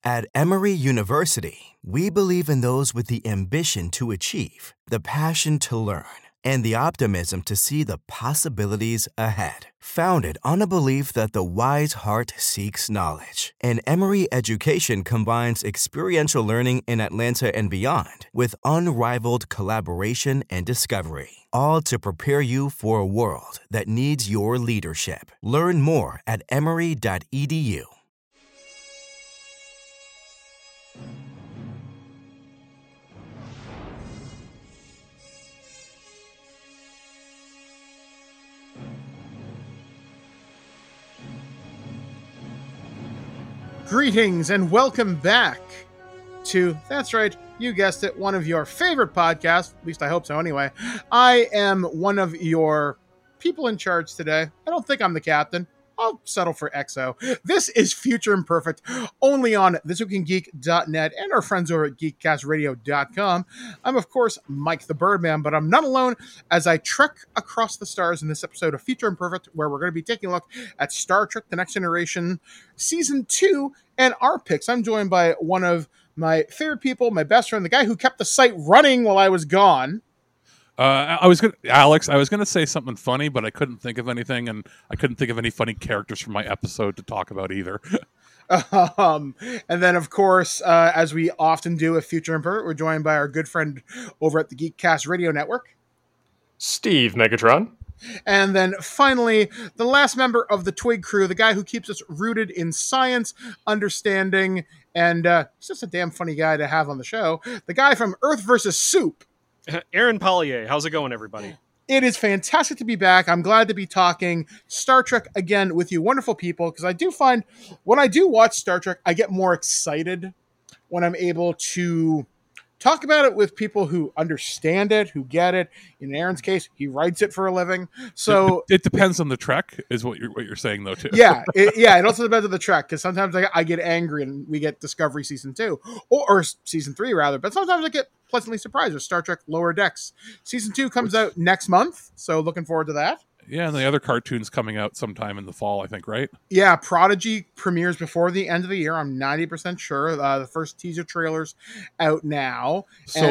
At Emory University, we believe in those with the ambition to achieve, the passion to learn, and the optimism to see the possibilities ahead. Founded on a belief that the wise heart seeks knowledge, and Emory education combines experiential learning in Atlanta and beyond with unrivaled collaboration and discovery, all to prepare you for a world that needs your leadership. Learn more at emory.edu. Greetings and welcome back to, that's right, you guessed it, one of your favorite podcasts. At least I hope so anyway. I am one of your people in charge today. I don't think I'm the captain. I'll settle for XO. This is Future Imperfect, only on thisweekingeek.net and our friends over at geekcastradio.com. I'm, of course, Mike the Birdman, but I'm not alone as I trek across the stars in this episode of Future Imperfect, where we're going to be taking a look at Star Trek The Next Generation Season 2 and our picks. I'm joined by one of my favorite people, my best friend, the guy who kept the site running while I was gone. Alex, I was gonna say something funny, but I couldn't think of anything, and I couldn't think of any funny characters from my episode to talk about either. And then, of course, as we often do with Future Imperfect, we're joined by our good friend over at the Geekcast Radio Network, Steve Megatron. And then finally, the last member of the Twig crew, the guy who keeps us rooted in science, understanding, and he's just a damn funny guy to have on the show. The guy from Earth vs. Soup. Aaron Pollier, how's it going, everybody? It is fantastic to be back. I'm glad to be talking Star Trek again with you wonderful people, because I do find when I do watch Star Trek, I get more excited when I'm able to talk about it with people who understand it, who get it. In Aaron's case, he writes it for a living. So it depends on the Trek, is what you're saying, though, too. Yeah, it also depends on the Trek, because sometimes I get angry and we get Discovery Season 2, or Season 3, rather. But sometimes I get pleasantly surprised with Star Trek Lower Decks. Season 2 comes out next month, so looking forward to that. Yeah, and the other cartoon's coming out sometime in the fall, I think, right? Yeah, Prodigy premieres before the end of the year. I'm 90% sure. The first teaser trailer's out now.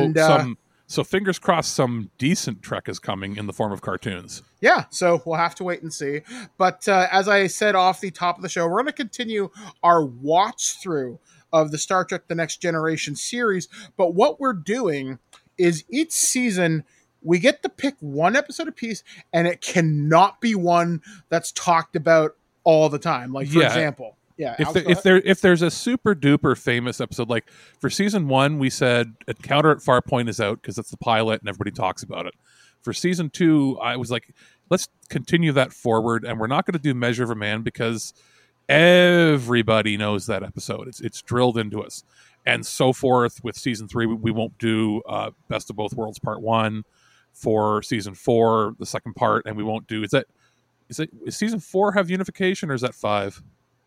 So fingers crossed some decent Trek is coming in the form of cartoons. Yeah, so we'll have to wait and see. But as I said off the top of the show, we're going to continue our watch through of the Star Trek The Next Generation series. But what we're doing is each season we get to pick one episode apiece, and it cannot be one that's talked about all the time. Like, for example, if there's a super duper famous episode, like for season 1, we said Encounter at Farpoint is out because it's the pilot and everybody talks about it. For season 2, I was like, let's continue that forward, and we're not going to do Measure of a Man because everybody knows that episode. It's drilled into us, and so forth. With season 3, we won't do Best of Both Worlds Part 1. For season 4, the second part, and we won't do. Is season 4 have unification, or is that 5?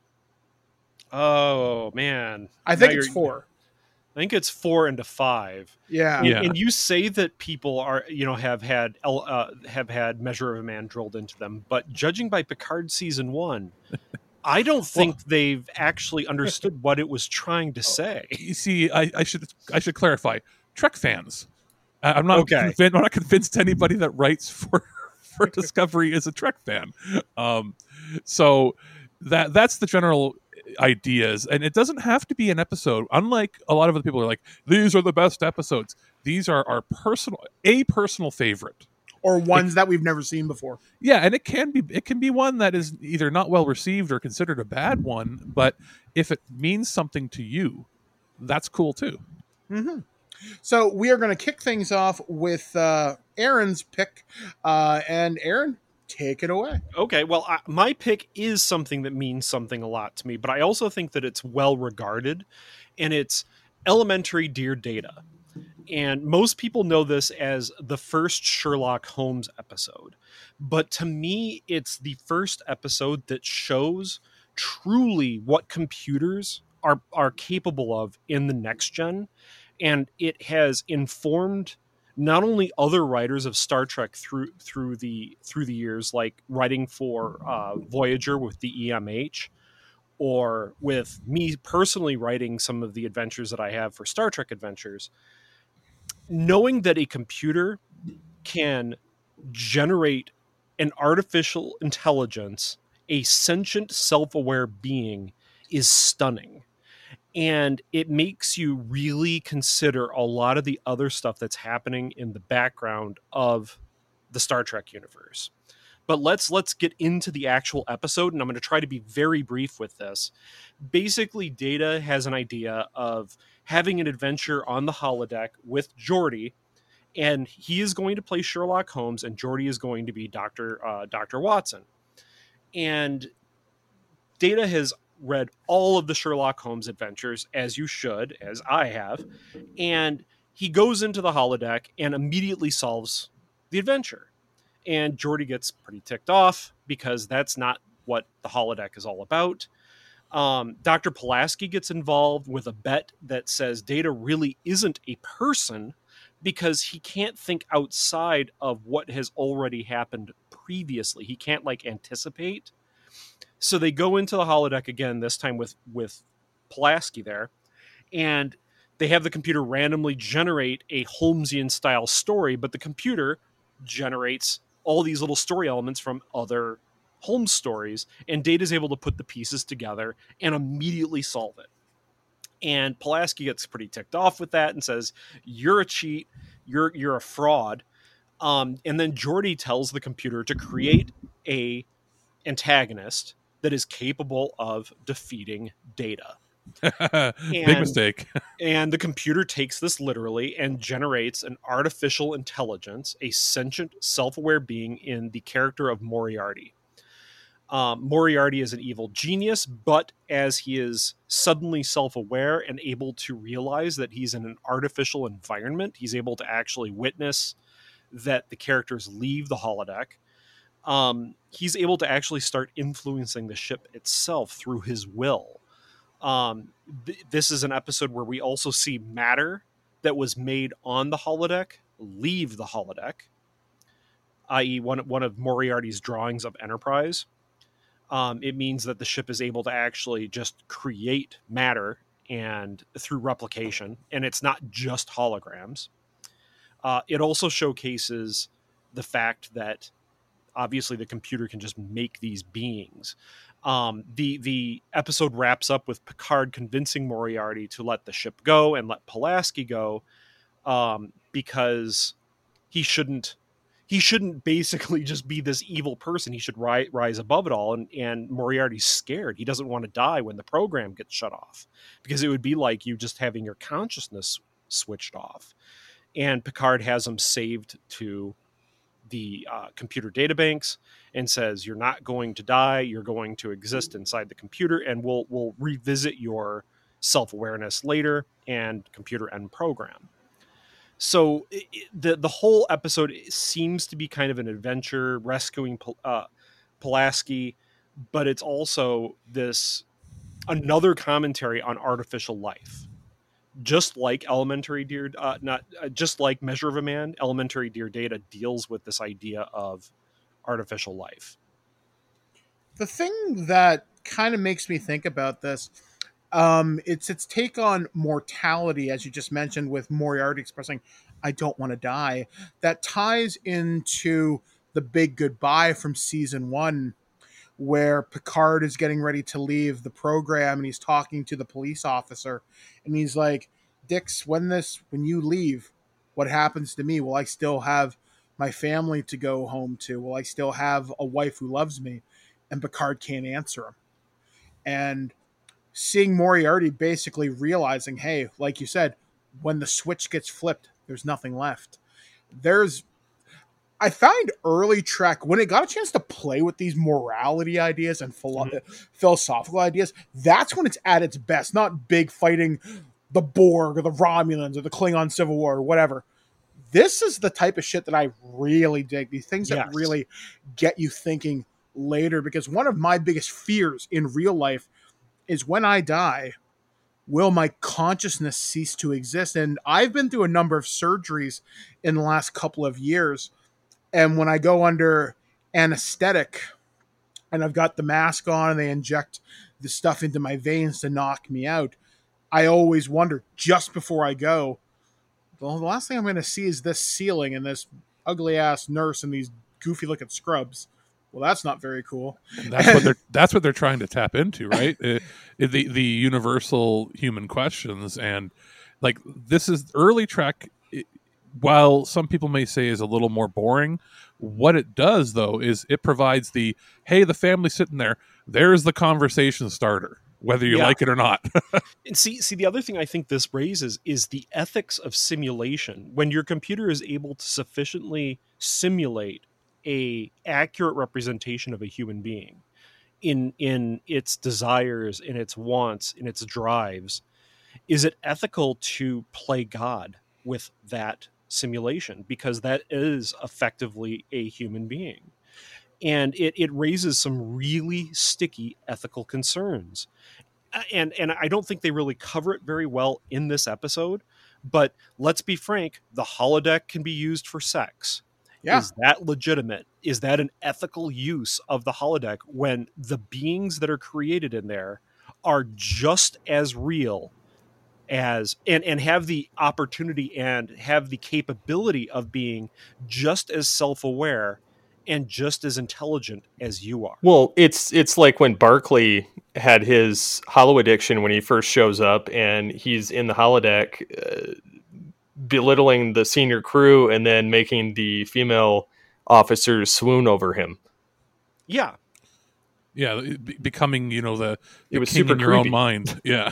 Oh man, I think it's 4. I think it's 4 into 5. Yeah. And you say that people are, have had Measure of a Man drilled into them, but judging by Picard season 1, I don't think they've actually understood what it was trying to say. You see, I should clarify. Trek fans. I'm not convinced anybody that writes for Discovery is a Trek fan. So that's the general ideas, and it doesn't have to be an episode. Unlike a lot of other people are like, these are the best episodes. These are our personal favorite, or ones that we've never seen before. Yeah, and it can be one that is either not well received or considered a bad one. But if it means something to you, that's cool too. Mm-hmm. So we are going to kick things off with Aaron's pick. And Aaron, take it away. Okay, well, my pick is something that means something a lot to me, but I also think that it's well regarded, and it's Elementary Dear Data. And most people know this as the first Sherlock Holmes episode. But to me, it's the first episode that shows truly what computers are capable of in the next gen. And it has informed not only other writers of Star Trek through the years, like writing for Voyager with the EMH, or with me personally writing some of the adventures that I have for Star Trek Adventures, knowing that a computer can generate an artificial intelligence, a sentient, self-aware being, is stunning. And it makes you really consider a lot of the other stuff that's happening in the background of the Star Trek universe. But let's get into the actual episode, and I'm going to try to be very brief with this. Basically, Data has an idea of having an adventure on the holodeck with Geordi, and he is going to play Sherlock Holmes, and Geordi is going to be Dr. Watson. And Data has read all of the Sherlock Holmes adventures, as you should, as I have, and he goes into the holodeck and immediately solves the adventure. And Geordi gets pretty ticked off because that's not what the holodeck is all about. Dr. Pulaski gets involved with a bet that says Data really isn't a person because he can't think outside of what has already happened previously. He can't anticipate. So they go into the holodeck again, this time with Pulaski there, and they have the computer randomly generate a Holmesian style story, but the computer generates all these little story elements from other Holmes stories, and Data is able to put the pieces together and immediately solve it. And Pulaski gets pretty ticked off with that and says, "You're a cheat. You're a fraud." And then Geordi tells the computer to create a antagonist that is capable of defeating Data. Big mistake. And the computer takes this literally and generates an artificial intelligence, a sentient, self-aware being in the character of Moriarty. Moriarty is an evil genius, but as he is suddenly self-aware and able to realize that he's in an artificial environment, he's able to actually witness that the characters leave the holodeck. He's able to actually start influencing the ship itself through his will. This is an episode where we also see matter that was made on the holodeck leave the holodeck, i.e. one of Moriarty's drawings of Enterprise. It means that the ship is able to actually just create matter and through replication, and it's not just holograms. It also showcases the fact that obviously the computer can just make these beings. The episode wraps up with Picard convincing Moriarty to let the ship go and let Pulaski go, because he shouldn't basically just be this evil person. He should rise above it all. And Moriarty's scared. He doesn't want to die when the program gets shut off, because it would be like you just having your consciousness switched off. And Picard has him saved to the computer databanks and says, "You're not going to die. You're going to exist inside the computer, and we'll revisit your self-awareness later and computer end program." So the whole episode seems to be kind of an adventure rescuing Pulaski, but it's also another commentary on artificial life. Just like just like Measure of a Man, Elementary Dear Data deals with this idea of artificial life. The thing that kind of makes me think about this, it's its take on mortality, as you just mentioned, with Moriarty expressing, "I don't want to die." That ties into the big goodbye from season 1, where Picard is getting ready to leave the program and he's talking to the police officer and he's like, "Dix, when you leave, what happens to me? Will I still have my family to go home to? Will I still have a wife who loves me?" And Picard can't answer him. And seeing Moriarty basically realizing, hey, like you said, when the switch gets flipped, there's nothing left. I find early Trek, when it got a chance to play with these morality ideas and philosophical ideas, that's when it's at its best. Not big fighting the Borg or the Romulans or the Klingon Civil War or whatever. This is the type of shit that I really dig. These things that really get you thinking later, because one of my biggest fears in real life is, when I die, will my consciousness cease to exist? And I've been through a number of surgeries in the last couple of years. And when I go under anesthetic and I've got the mask on and they inject the stuff into my veins to knock me out, I always wonder just before I go, well, the last thing I'm going to see is this ceiling and this ugly ass nurse and these goofy looking scrubs. Well, that's not very cool. And that's what they're trying to tap into, right? The universal human questions, and like this is early Trek. While some people may say is a little more boring, what it does though is it provides the the family's sitting there. There's the conversation starter, whether you like it or not. And see, the other thing I think this raises is the ethics of simulation. When your computer is able to sufficiently simulate a accurate representation of a human being in its desires, in its wants, in its drives, is it ethical to play God with that simulation? Because that is effectively a human being. And it raises some really sticky ethical concerns. And I don't think they really cover it very well in this episode. But let's be frank, the holodeck can be used for sex. Yeah. Is that legitimate? Is that an ethical use of the holodeck when the beings that are created in there are just as real as and have the opportunity and have the capability of being just as self-aware and just as intelligent as you are? Well, it's like when Barclay had his holo addiction when he first shows up and he's in the holodeck belittling the senior crew and then making the female officers swoon over him. Yeah. Yeah, becoming, the it was king super in your creepy. own mind. Yeah.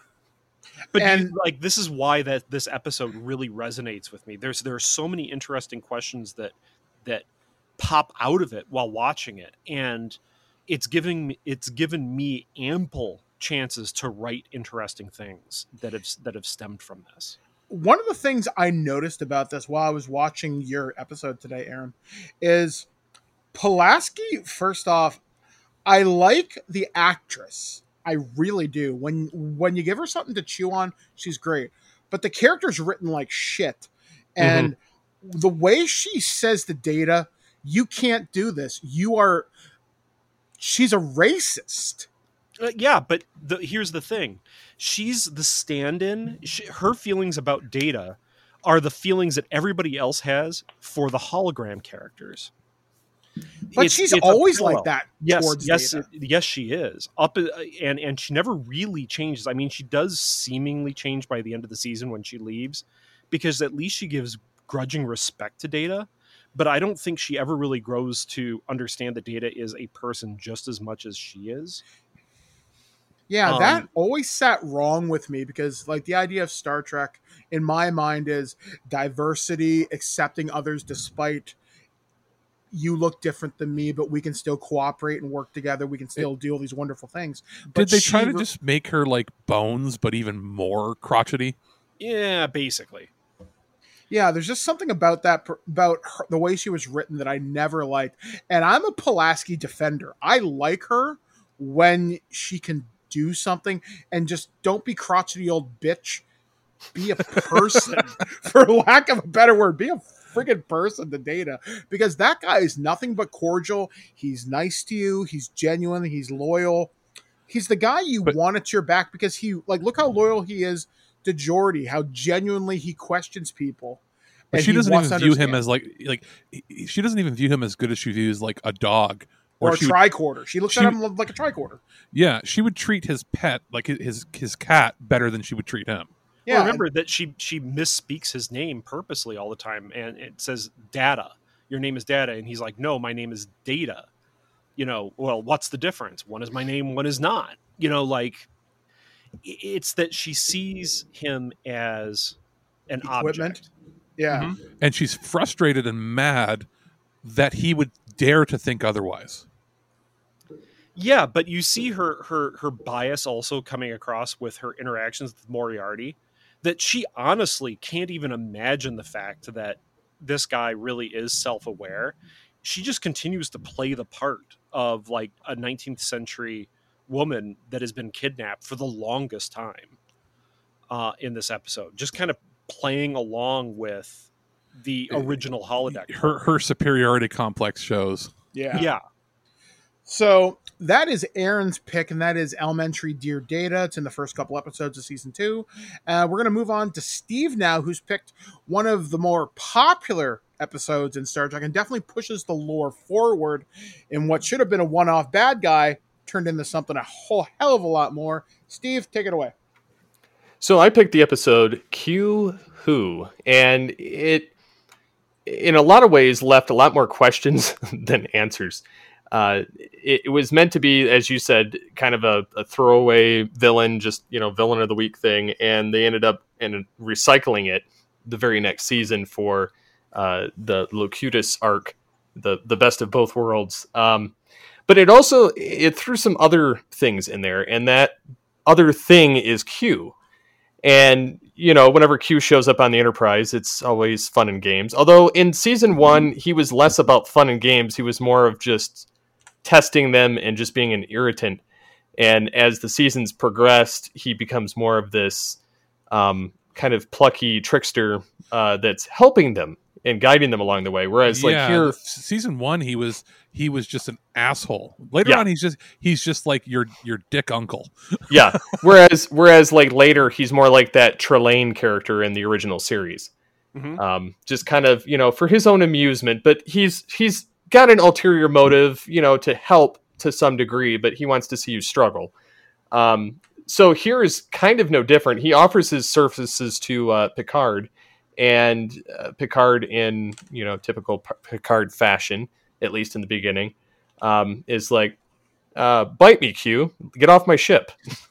But this is why this episode really resonates with me. There are so many interesting questions that pop out of it while watching it, and it's given me ample chances to write interesting things that have stemmed from this. One of the things I noticed about this while I was watching your episode today, Aaron, is Pulaski. First off, I like the actress. I really do. When you give her something to chew on, she's great. But the character's written like shit. And the way she says to Data, you can't do this. She's a racist. Yeah, but here's the thing. She's the stand-in. Her feelings about Data are the feelings that everybody else has for the hologram characters. But she's always like that towards Data. Yes, she is. And she never really changes. I mean, she does seemingly change by the end of the season when she leaves, because at least she gives grudging respect to Data. But I don't think she ever really grows to understand that Data is a person just as much as she is. Yeah, that always sat wrong with me because, like, the idea of Star Trek in my mind is diversity, accepting others despite you look different than me, but we can still cooperate and work together. We can still do all these wonderful things. Did they try to just make her like Bones, but even more crotchety? Yeah, basically. Yeah, there's just something about that, about her, the way she was written, that I never liked. And I'm a Pulaski defender. I like her when she can do something, and just don't be crotchety old bitch. Be a person, for lack of a better word. Be a friggin' person to Data, because that guy is nothing but cordial. He's nice to you. He's genuine. He's loyal. He's the guy you want at your back, because look how loyal he is to Geordi, how genuinely he questions people. But she doesn't even view him as like she doesn't even view him as good as she views like a dog or a tricorder. She looks at him like a tricorder. Yeah, she would treat his pet, like his cat, better than she would treat him. Yeah, well, remember that she misspeaks his name purposely all the time, and it says Data. Your name is Data, and he's like, no, my name is Data. Well, what's the difference? One is my name, one is not. It's that she sees him as an object. Yeah. Mm-hmm. And she's frustrated and mad that he would dare to think otherwise. Yeah, but you see her bias also coming across with her interactions with Moriarty, that she honestly can't even imagine the fact that this guy really is self-aware. She just continues to play the part of like a 19th century woman that has been kidnapped for the longest time in this episode, just kind of playing along with the original holodeck. Her superiority complex shows. Yeah. So that is Aaron's pick, and that is Elementary Dear Data. It's in the first couple episodes of season 2. We're going to move on to Steve now, who's picked one of the more popular episodes in Star Trek and definitely pushes the lore forward in what should have been a one-off bad guy turned into something a whole hell of a lot more. Steve, take it away. So I picked the episode Q Who, and it, in a lot of ways, left a lot more questions than answers. It was meant to be, as you said, kind of a throwaway villain, just, villain of the week thing, and they ended up recycling it the very next season for the Locutus arc, the best of both worlds. But it threw some other things in there, and that other thing is Q. And, whenever Q shows up on the Enterprise, it's always fun and games. Although in season 1, he was less about fun and games. He was more of just testing them and just being an irritant. And as the seasons progressed, he becomes more of this kind of plucky trickster that's helping them and guiding them along the way. Whereas here, season 1, he was just an asshole. Later on, he's just like your dick uncle. Yeah. Whereas like later, he's more like that Trelane character in the original series. Mm-hmm. Just kind of, for his own amusement, but he's got an ulterior motive, to help to some degree, but he wants to see you struggle. So here is kind of no different. He offers his services to Picard, and Picard, in typical Picard fashion, at least in the beginning, is like, bite me, Q, get off my ship.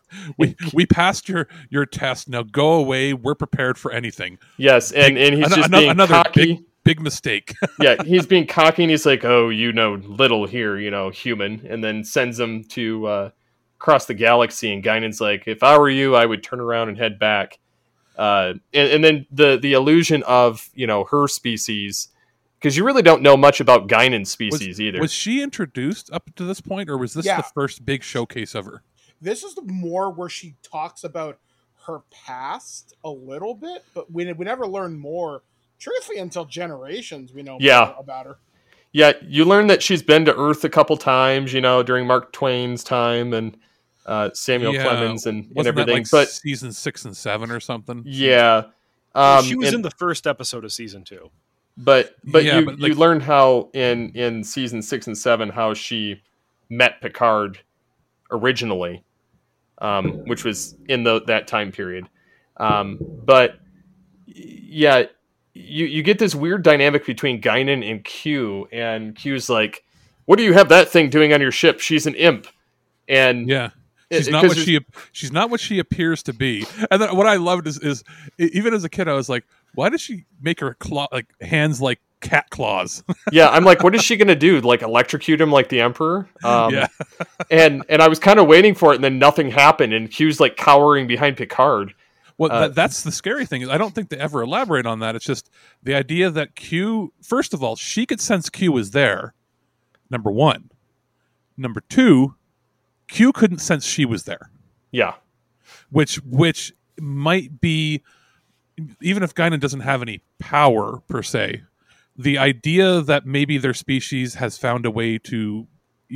we passed your test, now go away, we're prepared for anything. Yes, and he's just being another cocky. Big mistake. Yeah, he's being cocky, and he's like, oh, little here, human, and then sends him to across the galaxy, and Guinan's like, if I were you, I would turn around and head back. And then the illusion of, her species, because you really don't know much about Guinan's species either. Was she introduced up to this point, or was this the first big showcase of her? This is the more where she talks about her past a little bit, but we never learn more. Truthfully, until Generations, we know more about her. Yeah, you learn that she's been to Earth a couple times, during Mark Twain's time, and Samuel Clemens and everything. But season 6 and 7 or something. Yeah, she was in the first episode of season 2. But you learn how in season 6 and 7 how she met Picard originally, which was in that time period. But yeah, you get this weird dynamic between Guinan and Q, and Q's like, "What do you have that thing doing on your ship? She's an imp." And yeah. She's not what she appears to be. And then what I loved is even as a kid, I was like, why does she make her hands like cat claws? Yeah, I'm like, what is she gonna do? Like electrocute him like the Emperor? Yeah. and I was kind of waiting for it, and then nothing happened, and Q's like cowering behind Picard. Well, that's the scary thing. I don't think they ever elaborate on that. It's just the idea that Q, first of all, she could sense Q was there. Number one. Number two, Q couldn't sense she was there. Yeah. Which might be, even if Guinan doesn't have any power per se, the idea that maybe their species has found a way to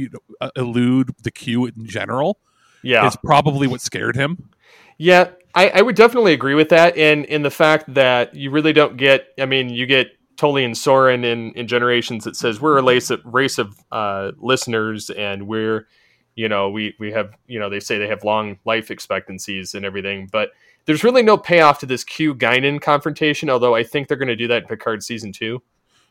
elude the Q in general is probably what scared him. Yeah, I would definitely agree with that. And in the fact that you really don't get, you get Tully and Soren in Generations that says we're a race of listeners, and we're, we have, they say they have long life expectancies and everything, but there's really no payoff to this Q Guinan confrontation, although I think they're going to do that in Picard season 2.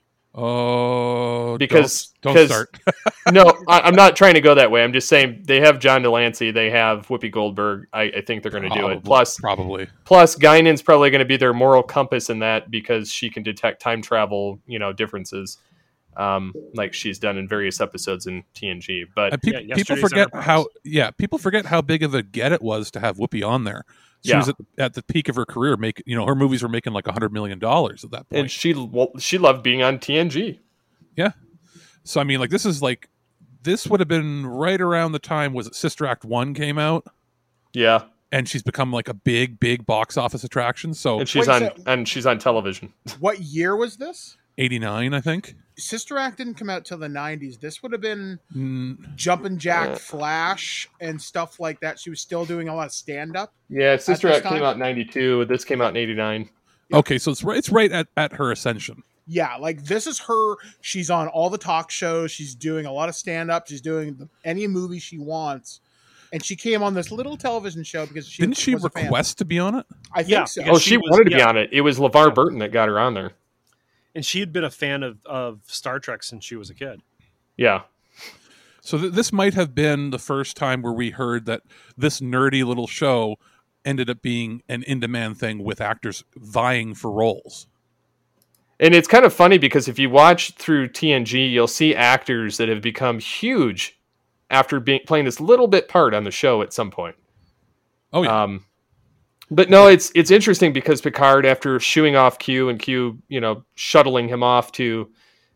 Oh, because don't start. No, I'm not trying to go that way. I'm just saying they have John Delancey, they have Whoopi Goldberg. I think they're going to do it. Plus, Guinan's probably going to be their moral compass in that, because she can detect time travel, differences, like she's done in various episodes in TNG. But people forget how big of a get it was to have Whoopi on there. She was at the peak of her career. Her movies were making like $100 million at that point. And she loved being on TNG. Yeah. So, this would have been right around the time, was it Sister Act 1 came out? Yeah. And she's become like a big, big box office attraction. So, and she's on television. What year was this? 89, I think. Sister Act didn't come out till the 90s. This would have been Mm, Jumpin' Jack Flash and stuff like that. She was still doing a lot of stand-up. Yeah, Sister this Act came time? out in 92. This came out in 89. okay, so it's right at her ascension. Yeah, like this is her. She's on all the talk shows. She's doing a lot of stand-up. She's doing any movie she wants. And she came on this little television show because she Didn't she was a fan. request to be on it? I think Yeah, so. because Oh, she was- wanted to be yeah. on it. It was LeVar Burton that got her on there. And she had been a fan of Star Trek since she was a kid. Yeah. So this might have been the first time where we heard that this nerdy little show ended up being an in-demand thing with actors vying for roles. And it's kind of funny because if you watch through TNG, you'll see actors that have become huge after playing this little bit part on the show at some point. Oh yeah. But no, it's interesting because Picard, after shooing off Q and Q, shuttling him off to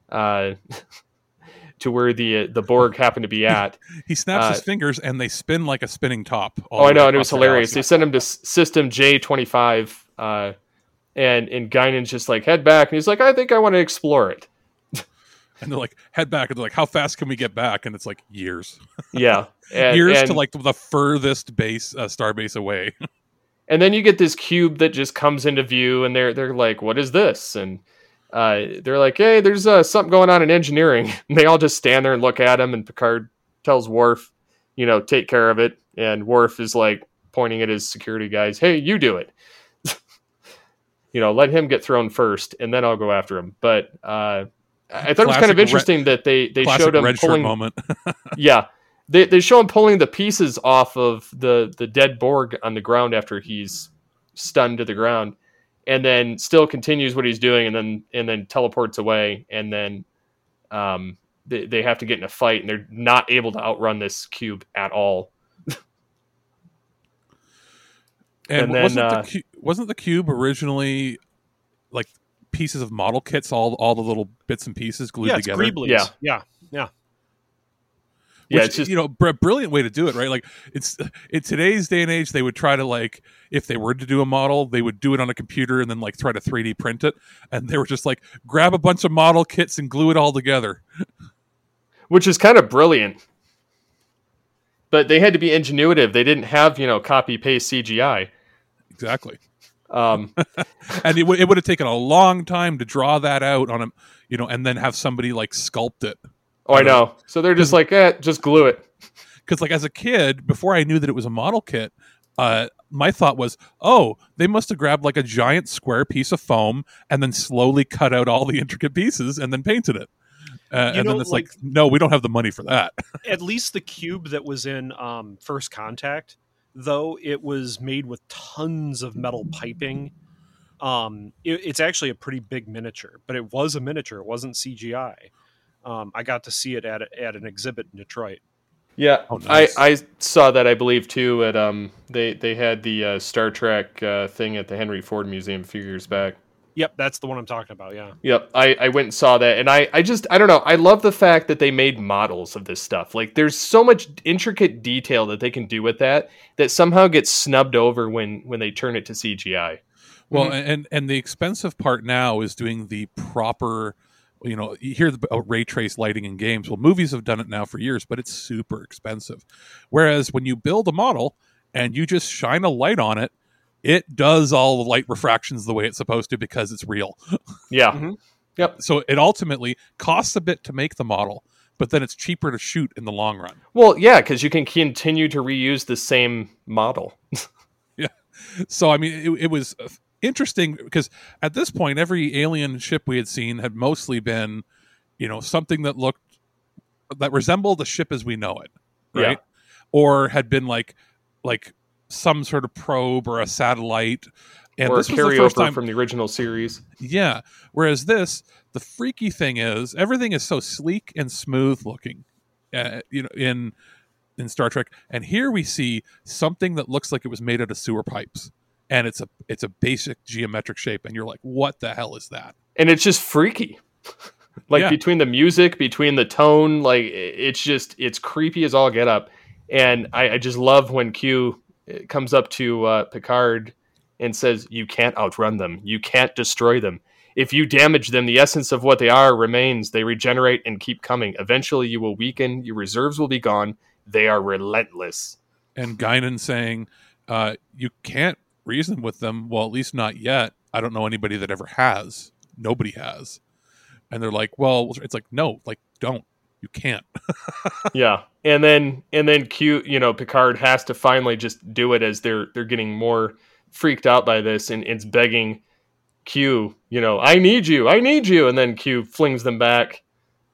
to where the Borg happened to be at. He snaps his fingers and they spin like a spinning top. Oh, I know, and it was across the hilarious. galaxy. They sent him to System J25, and Guinan's just like, head back, and he's like, I think I want to explore it. And they're like, head back. And they're like, how fast can we get back? And it's like years. Yeah, and, years and, to like the furthest base, star base away. And then you get this cube that just comes into view, and they're like, what is this? And they're like, hey, there's something going on in engineering. And they all just stand there and look at him, and Picard tells Worf, take care of it. And Worf is like pointing at his security guys, hey, you do it. Let him get thrown first, and then I'll go after him. But I thought it was kind of interesting that they showed him red shirt pulling. moment. Yeah, they show him pulling the pieces off of the dead Borg on the ground after he's stunned to the ground, and then still continues what he's doing, and then teleports away, and then they have to get in a fight, and they're not able to outrun this cube at all. And then, wasn't the cube originally like pieces of model kits, all the little bits and pieces glued Yeah, it's together? Greeblies. Yeah. Yeah. Yeah, Which, it's just brilliant way to do it, right? Like it's in today's day and age, they would try to like, if they were to do a model, they would do it on a computer and then like try to 3D print it. And they were just like, grab a bunch of model kits and glue it all together. which is kind of brilliant. But they had to be ingenuitive. They didn't have copy paste CGI. Exactly. Um, And it would have taken a long time to draw that out on a, and then have somebody like sculpt it. oh, I know. So they're just like, just glue it. Because like as a kid, before I knew that it was a model kit, my thought was, oh, they must have grabbed like a giant square piece of foam and then slowly cut out all the intricate pieces and then painted it. And then it's like, no, we don't have the money for that. At least the cube that was in First Contact, though, it was made with tons of metal piping. It's actually a pretty big miniature, but it was a miniature. It wasn't CGI. I got to see it at an exhibit in Detroit. Yeah, Oh, nice. I saw that, I believe, too. At they had the Star Trek thing at the Henry Ford Museum a few years back. Yep, that's the one I'm talking about. Yeah. Yep, I went and saw that, and I don't know. I love the fact that they made models of this stuff. Like, there's so much intricate detail that they can do with that somehow gets snubbed over when they turn it to CGI. Well, and the expensive part now is doing the proper, you hear about ray trace lighting in games. Well, movies have done it now for years, but it's super expensive. Whereas when you build a model and you just shine a light on it, it does all the light refractions the way it's supposed to because it's real. Yeah. Mhm. Yep. So it ultimately costs a bit to make the model, but then it's cheaper to shoot in the long run. Well, yeah, because you can continue to reuse the same model. So, I mean, it was interesting because at this point, every alien ship we had seen had mostly been, something that resembled a ship as we know it, right? Yeah. Or had been like some sort of probe or a satellite. And or a this was the first carryover time from the original series. Yeah. Whereas the freaky thing is everything is so sleek and smooth looking, in Star Trek. And here we see something that looks like it was made out of sewer pipes, and it's a basic geometric shape. And you're like, what the hell is that? And it's just freaky. Yeah. Between the music, between the tone, it's creepy as all get up. And I just love when Q comes up to Picard and says, you can't outrun them. You can't destroy them. If you damage them, the essence of what they are remains. They regenerate and keep coming. Eventually, you will weaken. Your reserves will be gone. They are relentless. And Guinan saying, you can't reason with them. Well, at least not yet. I don't know anybody that ever has. Nobody has. And they're like, well, it's like, no, like, don't. You can't. Yeah. And then Q, Picard has to finally just do it as they're getting more freaked out by this, and it's begging Q, I need you. And then Q flings them back,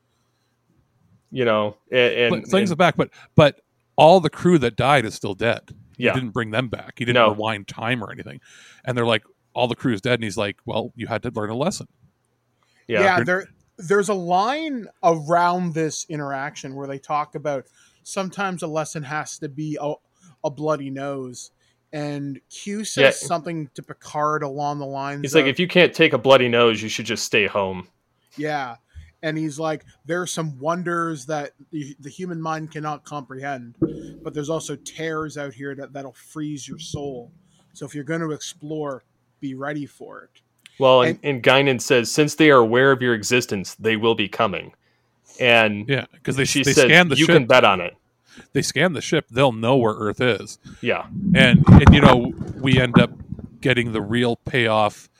and flings them back. But all the crew that died is still dead. He Yeah. didn't bring them back. He didn't rewind time or anything. And they're like, all the crew is dead. And he's like, well, you had to learn a lesson. Yeah, there's a line around this interaction where they talk about sometimes a lesson has to be a bloody nose. And Q says something to Picard along the lines He's like, if you can't take a bloody nose, you should just stay home. Yeah. And he's like, there are some wonders that the human mind cannot comprehend, but there's also tears out here that'll freeze your soul. So if you're going to explore, be ready for it. Well, and Guinan says, since they are aware of your existence, they will be coming. And yeah, because they says, scan the you ship. can bet on it. They scan the ship. They'll know where Earth is. Yeah. And we end up getting the real payoff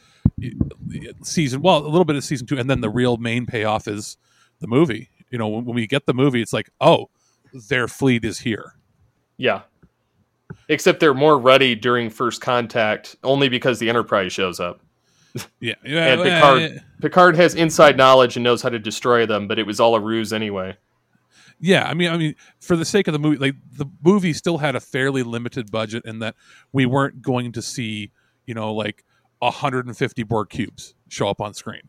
season. Well, a little bit of season 2, and then the real main payoff is the movie. When we get the movie, it's like, oh, their fleet is here. Yeah. Except they're more ready during first contact, only because the Enterprise shows up. Yeah. And Picard has inside knowledge and knows how to destroy them, but it was all a ruse anyway. Yeah, I mean, for the sake of the movie, like the movie still had a fairly limited budget, in that we weren't going to see, like 150 Borg cubes show up on screen.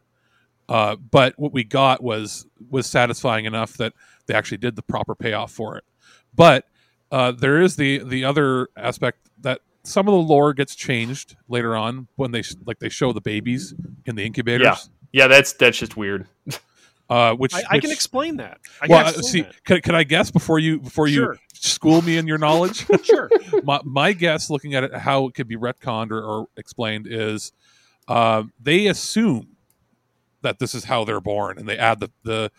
But what we got was satisfying enough that they actually did the proper payoff for it. But there is the other aspect that some of the lore gets changed later on when they show the babies in the incubators. Yeah, that's just weird. Which I can explain that. Can I guess before you Sure. school me in your knowledge? Sure. My guess, looking at it, how it could be retconned or explained, is they assume that this is how they're born, and they add the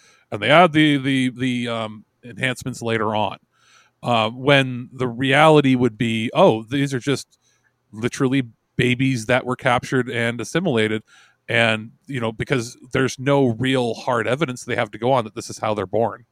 enhancements later on. When the reality would be, oh, these are just literally babies that were captured and assimilated. And, because there's no real hard evidence they have to go on that this is how they're born.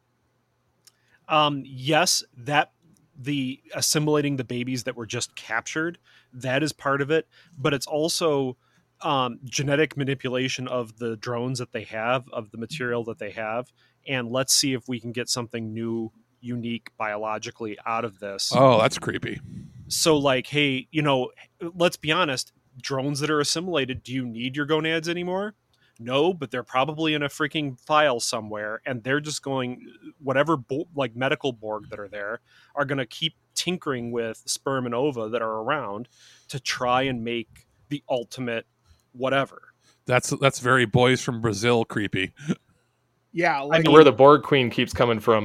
Yes, that the assimilating the babies that were just captured, that is part of it. But it's also genetic manipulation of the drones that they have, of the material that they have. And let's see if we can get something new, unique biologically out of this. Oh, that's creepy. So like, hey, let's be honest, drones that are assimilated, do you need your gonads anymore? No, but they're probably in a freaking file somewhere, and they're just going, whatever medical Borg that are there are going to keep tinkering with sperm and ova that are around to try and make the ultimate whatever. That's very Boys from Brazil creepy. Yeah, like where the Borg Queen keeps coming from.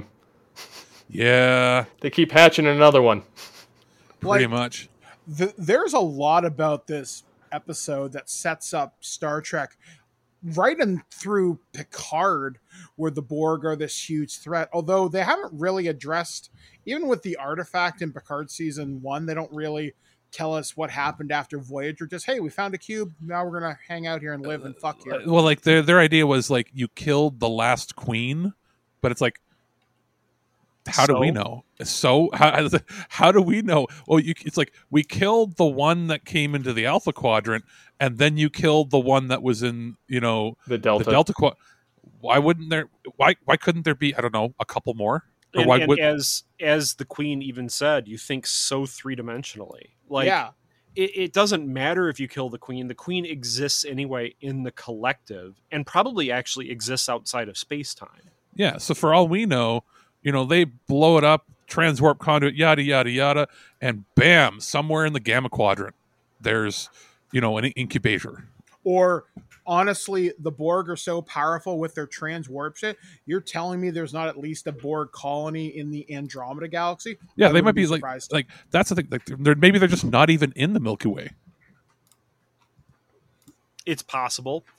Yeah, they keep hatching another one. Pretty much. There's a lot about this episode that sets up Star Trek right in through Picard, where the Borg are this huge threat. Although they haven't really addressed, even with the artifact in Picard season 1, they don't really tell us what happened after Voyager. Just, hey, we found a cube. Now we're going to hang out here and live and fuck here. Well, like their idea was like, you killed the last queen, but it's like, how do we know? So how do we know? Well, it's like, we killed the one that came into the Alpha Quadrant, and then you killed the one that was in, the Delta. Why wouldn't there? Why couldn't there be? I don't know, a couple more. And as the Queen even said, you think so three-dimensionally. Like, yeah. It doesn't matter if you kill the Queen. The Queen exists anyway in the collective, and probably actually exists outside of space-time. Yeah. So for all we know, they blow it up, transwarp conduit, yada, yada, yada, and bam, somewhere in the Gamma Quadrant, there's, an incubator. Or, honestly, the Borg are so powerful with their transwarp shit, you're telling me there's not at least a Borg colony in the Andromeda Galaxy? Yeah, they might be like, that's the thing. Like, they're just not even in the Milky Way. It's possible.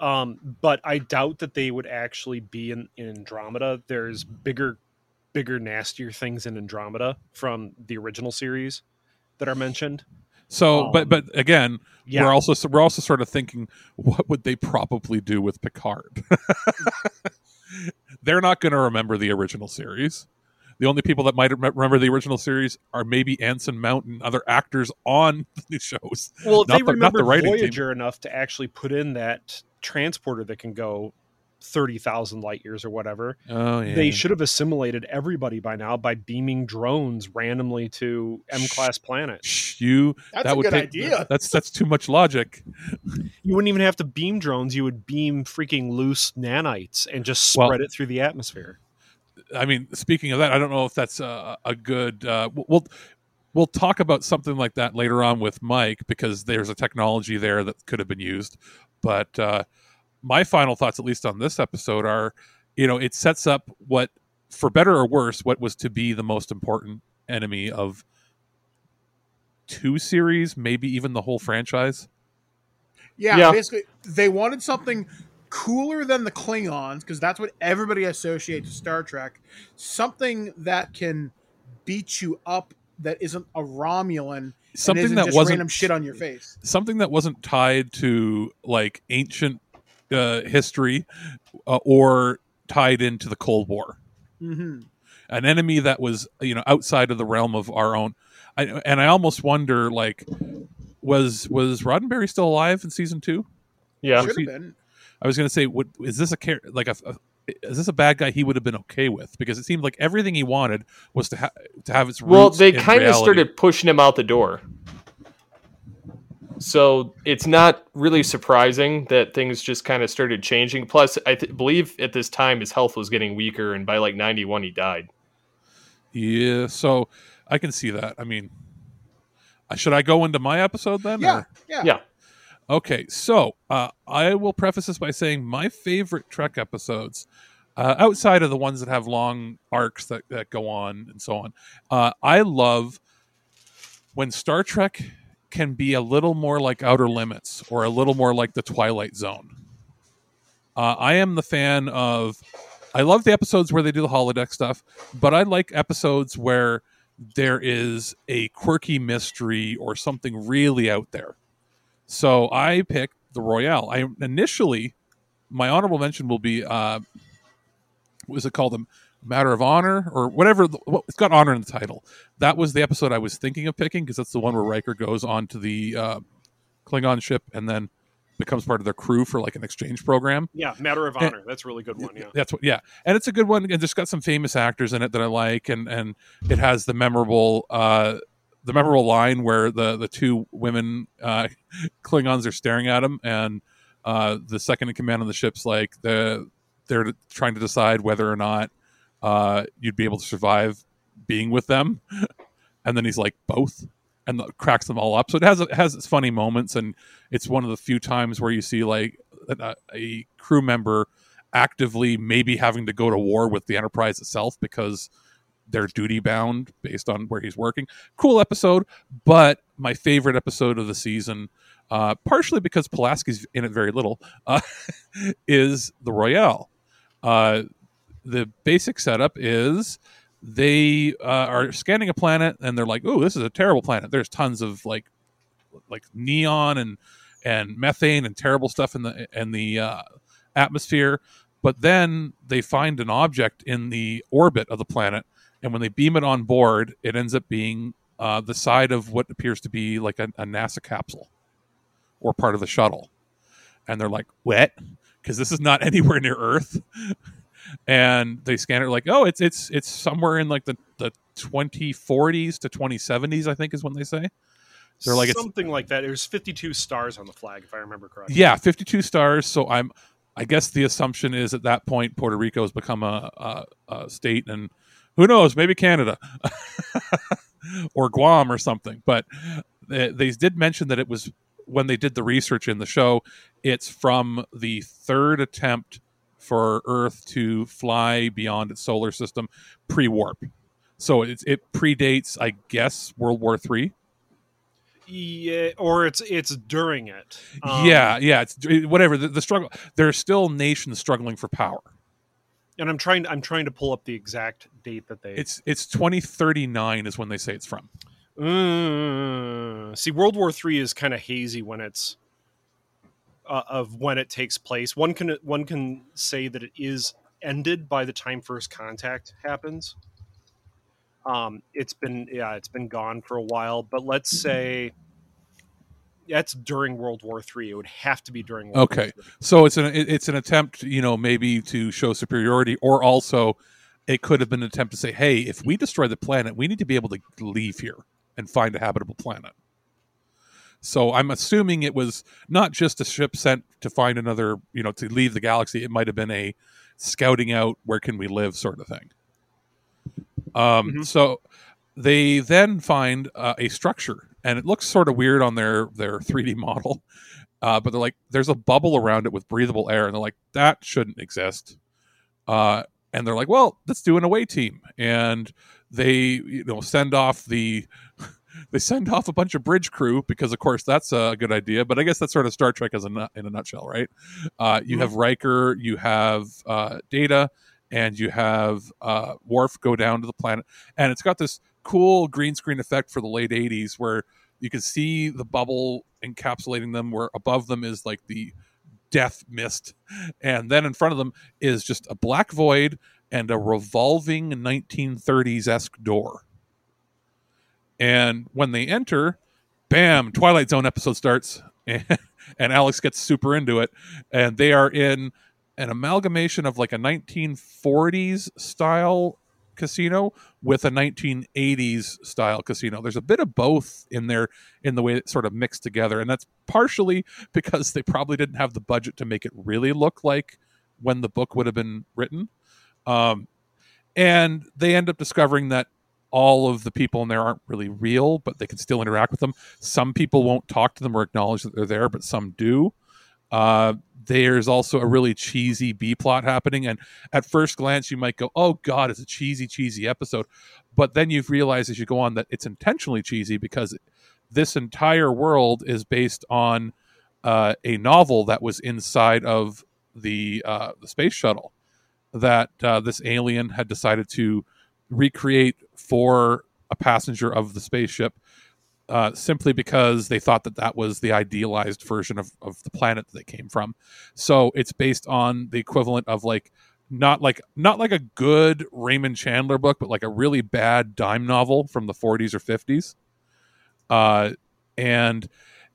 But I doubt that they would actually be in Andromeda. There's bigger, nastier things in Andromeda from the original series that are mentioned. So, but again, yeah. we're also sort of thinking, what would they probably do with Picard? They're not going to remember the original series. The only people that might remember the original series are maybe Anson Mount and other actors on the shows. Well, if they remember the writing Voyager team enough to actually put in that transporter that can go 30,000 light years or whatever, they should have assimilated everybody by now by beaming drones randomly to M-class planets. That's a good idea. That's too much logic. You wouldn't even have to beam drones. You would beam freaking loose nanites and just spread it through the atmosphere. I mean, speaking of that, I don't know if that's a good. We'll talk about something like that later on with Mike, because there's a technology there that could have been used. But my final thoughts, at least on this episode, are, it sets up what, for better or worse, what was to be the most important enemy of 2 series, maybe even the whole franchise. Yeah. Basically, they wanted something cooler than the Klingons, because that's what everybody associates with Star Trek. Something that can beat you up, that isn't a Romulan, something that just wasn't random shit on your face. Something that wasn't tied to like ancient history or tied into the Cold War. Mm-hmm. An enemy that was outside of the realm of our own. I almost wonder, like, was Roddenberry still alive in season 2? Yeah, should have been. I was going to say, is this is this a bad guy he would have been okay with? Because it seemed like everything he wanted was to have its roots. Well, they kind of reality. started pushing him out the door. So it's not really surprising that things just kind of started changing. Plus, I believe at this time his health was getting weaker, and by like 91 he died. Yeah, so I can see that. I mean, should I go into my episode then? Yeah. Okay, so I will preface this by saying my favorite Trek episodes, outside of the ones that have long arcs that go on and so on, I love when Star Trek can be a little more like Outer Limits or a little more like the Twilight Zone. I am the fan of... I love the episodes where they do the holodeck stuff, but I like episodes where there is a quirky mystery or something really out there. So I picked the Royale. My honorable mention will be, what was it called? The Matter of Honor or whatever. It's got honor in the title. That was the episode I was thinking of picking, because that's the one where Riker goes on to the Klingon ship and then becomes part of their crew for like an exchange program. Yeah, Matter of Honor. That's a really good one. Yeah, and it's a good one, and it's got some famous actors in it that I like, and it has the memorable line where the 2 women Klingons are staring at him, and the second in command on the ship's like they're trying to decide whether or not you'd be able to survive being with them, and then he's like, both, and cracks them all up. So it has its funny moments, and it's one of the few times where you see like a crew member actively maybe having to go to war with the Enterprise itself because they're duty bound based on where he's working. Cool episode, but my favorite episode of the season, partially because Pulaski's in it very little, is the Royale. The basic setup is they are scanning a planet, and they're like, "Oh, this is a terrible planet. There's tons of like neon and methane and terrible stuff in the atmosphere." But then they find an object in the orbit of the planet, and when they beam it on board, it ends up being the side of what appears to be like a NASA capsule or part of the shuttle. And they're like, "What?" Because this is not anywhere near Earth. And they scan it like, "Oh, it's somewhere in like the 2040s to 2070s, I think is when they say." They're like, something like that. There's 52 stars on the flag, if I remember correctly. Yeah, 52 stars. So I guess the assumption is at that point Puerto Rico has become a state, and who knows, maybe Canada or Guam or something. But they did mention that it was, when they did the research in the show, it's from the 3rd attempt for Earth to fly beyond its solar system pre-warp. So it predates, I guess, World War III. Yeah, or it's during it. Yeah, it's whatever the struggle. There are still nations struggling for power. And I'm trying to pull up the exact date that they. It's 2039 is when they say it's from. See, World War III is kind of hazy when it's of when it takes place. One can say that it is ended by the time First Contact happens. It's been gone for a while, but let's say that's during World War III. It would have to be during World War III. So it's an attempt, maybe to show superiority, or also it could have been an attempt to say, hey, if we destroy the planet, we need to be able to leave here and find a habitable planet. So I'm assuming it was not just a ship sent to find another, to leave the galaxy. It might have been a scouting out where can we live sort of thing. So they then find a structure, and it looks sort of weird on their 3D model. But they're like, there's a bubble around it with breathable air. And they're like, that shouldn't exist. And they're like, well, let's do an away team. And they, send off they send off a bunch of bridge crew because, of course, that's a good idea. But I guess that's sort of Star Trek in a nutshell, right? You have Riker, you have Data, and you have Worf go down to the planet. And it's got this cool green screen effect for the late 80s where you can see the bubble encapsulating them, where above them is like the death mist. And then in front of them is just a black void and a revolving 1930s-esque door. And when they enter, bam, Twilight Zone episode starts, and Alex gets super into it. And they are in an amalgamation of like a 1940s style casino with a 1980s style casino. There's a bit of both in there in the way it's sort of mixed together. And that's partially because they probably didn't have the budget to make it really look like when the book would have been written. And they end up discovering that all of the people in there aren't really real, but they can still interact with them. Some people won't talk to them or acknowledge that they're there, but some do. There's also a really cheesy B plot happening, and at first glance you might go, oh god, it's a cheesy episode, but then you've realized as you go on that it's intentionally cheesy because this entire world is based on a novel that was inside of the space shuttle that this alien had decided to recreate for a passenger of the spaceship. Simply because they thought that was the idealized version of the planet that they came from. So it's based on the equivalent of not like a good Raymond Chandler book, but like a really bad dime novel from the 40s or 50s. And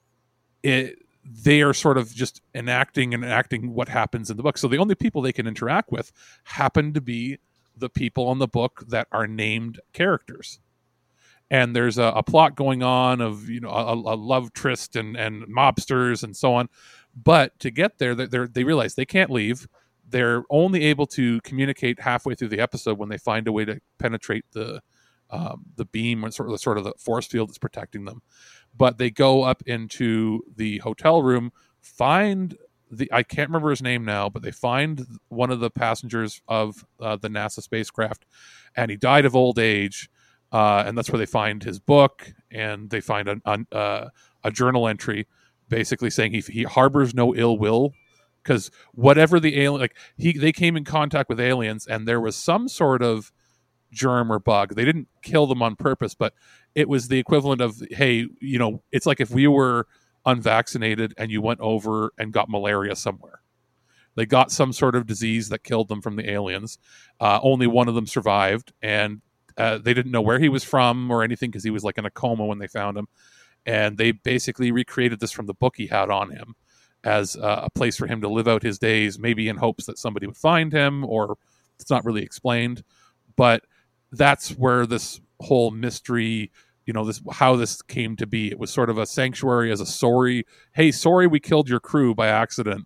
they are sort of just enacting what happens in the book. So the only people they can interact with happen to be the people in the book that are named characters. And there's a plot going on of a love tryst and mobsters and so on, but to get there, they realize they can't leave. They're only able to communicate halfway through the episode when they find a way to penetrate the beam or sort of the force field that's protecting them. But they go up into the hotel room, find I can't remember his name now, but they find one of the passengers of the NASA spacecraft, and he died of old age. And that's where they find his book, and they find a journal entry basically saying he harbors no ill will, because whatever the alien, they came in contact with aliens, and there was some sort of germ or bug. They didn't kill them on purpose, but it was the equivalent of, hey, it's like if we were unvaccinated and you went over and got malaria somewhere. They got some sort of disease that killed them from the aliens. Only one of them survived, and they didn't know where he was from or anything because he was like in a coma when they found him. And they basically recreated this from the book he had on him as a place for him to live out his days, maybe in hopes that somebody would find him, or it's not really explained. But that's where this whole mystery, how this came to be. It was sort of a sanctuary as a sorry, hey, sorry we killed your crew by accident.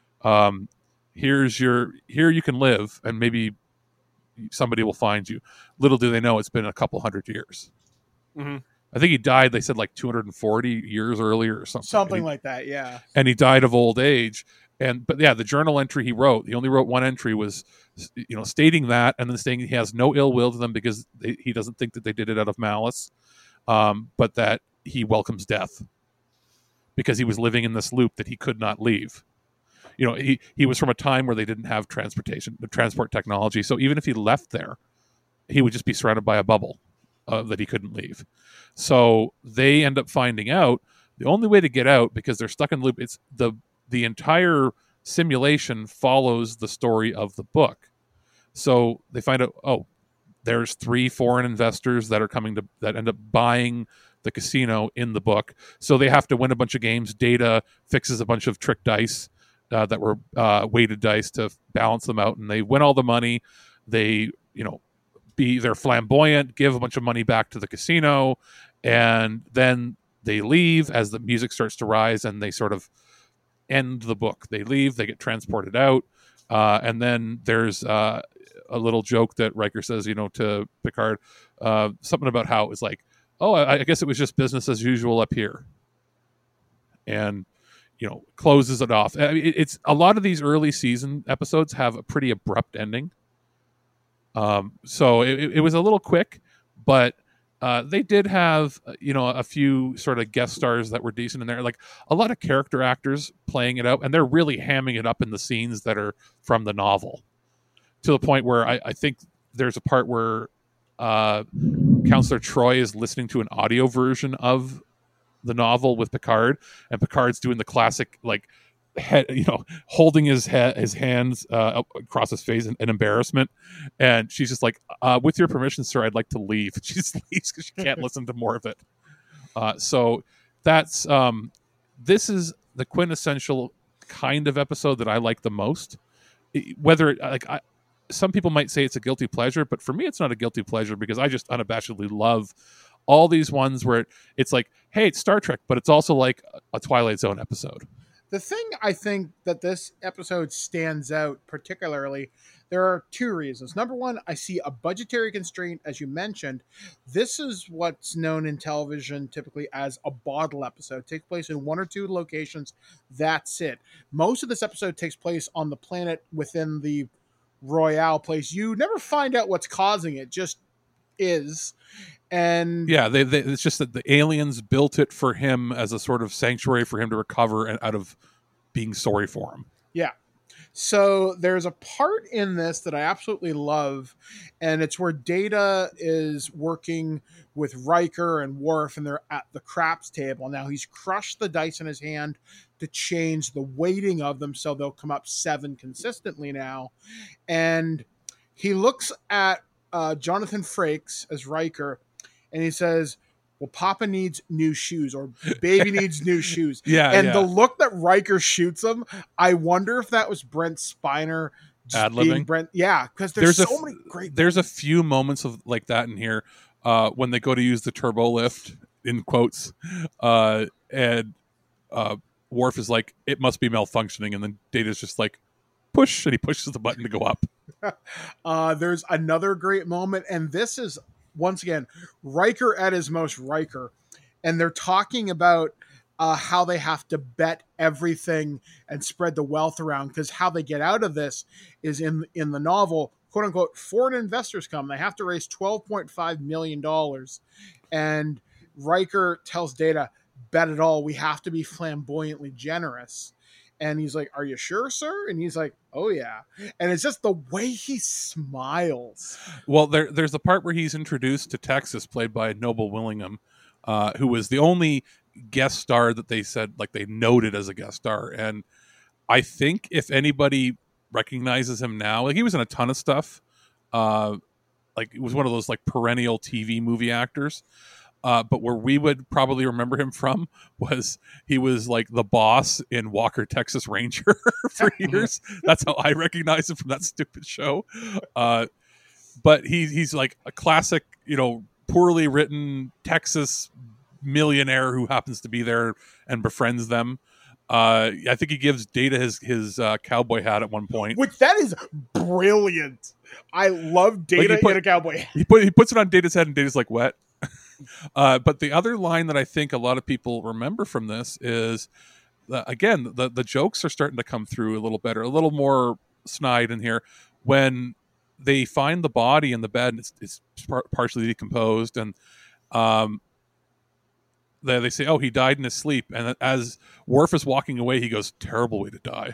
Here you can live, and maybe somebody will find you. Little do they know it's been a couple hundred years. Mm-hmm. I think he died, they said, like 240 years earlier or something. Something like that, yeah. And he died of old age. But the journal entry he only wrote one entry, was, stating that, and then saying he has no ill will to them because he doesn't think that they did it out of malice. But that he welcomes death because he was living in this loop that he could not leave. You know, he was from a time where they didn't have transport technology. So even if he left there, he would just be surrounded by a bubble that he couldn't leave. So they end up finding out the only way to get out, because they're stuck in the loop. It's the entire simulation follows the story of the book. So they find out, oh, there's 3 foreign investors that end up buying the casino in the book. So they have to win a bunch of games. Data fixes a bunch of trick dice that were weighted dice to balance them out, and they win all the money. They, they're flamboyant, give a bunch of money back to the casino, and then they leave as the music starts to rise, and they sort of end the book. They leave, they get transported out, and then there's a little joke that Riker says, to Picard, something about how it was like, oh, I guess it was just business as usual up here, and closes it off. I mean, it's a lot of these early season episodes have a pretty abrupt ending. So it was a little quick, but they did have, a few sort of guest stars that were decent in there. Like a lot of character actors playing it out, and they're really hamming it up in the scenes that are from the novel, to the point where I think there's a part where Counselor Troy is listening to an audio version of the novel with Picard, and Picard's doing the classic, like, head, holding his hands across his face in embarrassment, and she's just like, with your permission, sir, I'd like to leave. She just leaves because she can't listen to more of it. So that's this is the quintessential kind of episode that I like the most. Some people might say it's a guilty pleasure, but for me it's not a guilty pleasure, because I just unabashedly love all these ones where it's like, hey, it's Star Trek, but it's also like a Twilight Zone episode. The thing I think that this episode stands out particularly, there are 2 reasons. Number one, I see a budgetary constraint, as you mentioned. This is what's known in television typically as a bottle episode. It takes place in 1 or 2 locations. That's it. Most of this episode takes place on the planet within the Royale place. You never find out what's causing it, just is. And yeah, it's just that the aliens built it for him as a sort of sanctuary for him to recover and out of being sorry for him. Yeah. So there's a part in this that I absolutely love, and it's where Data is working with Riker and Worf, and they're at the craps table. Now he's crushed the dice in his hand to change the weighting of them so they'll come up 7 consistently now. And he looks at Jonathan Frakes as Riker, and he says, well, Papa needs new shoes, or baby needs new shoes. Yeah. And the look that Riker shoots him, I wonder if that was Brent Spiner ad-libbing. Brent. Yeah, because there's so many great. There's a few moments of like that in here when they go to use the turbo lift, in quotes, and Worf is like, it must be malfunctioning, and then Data's just like, push, and he pushes the button to go up. There's another great moment, and this is, once again, Riker at his most Riker, and they're talking about how they have to bet everything and spread the wealth around, because how they get out of this is in the novel, quote unquote, foreign investors come. They have to raise $12.5 million, and Riker tells Data, bet it all. We have to be flamboyantly generous. And he's like, are you sure, sir? And he's like, oh, yeah. And it's just the way he smiles. Well, there's the part where he's introduced to Texas, played by Noble Willingham, who was the only guest star that they said, like, they noted as a guest star. And I think if anybody recognizes him now, like, he was in a ton of stuff. Like, it was one of those, like, perennial TV movie actors. But where we would probably remember him from was he was like the boss in Walker, Texas Ranger for years. That's how I recognize him from that stupid show. But he's like a classic, poorly written Texas millionaire who happens to be there and befriends them. I think he gives Data his cowboy hat at one point. Which, that is brilliant. I love Data in a cowboy hat. He puts it on Data's head, and Data's like, wet. But the other line that I think a lot of people remember from this is, again, the jokes are starting to come through a little better, a little more snide in here. When they find the body in the bed, and it's partially decomposed, and they say, "Oh, he died in his sleep," and as Worf is walking away, he goes, "Terrible way to die."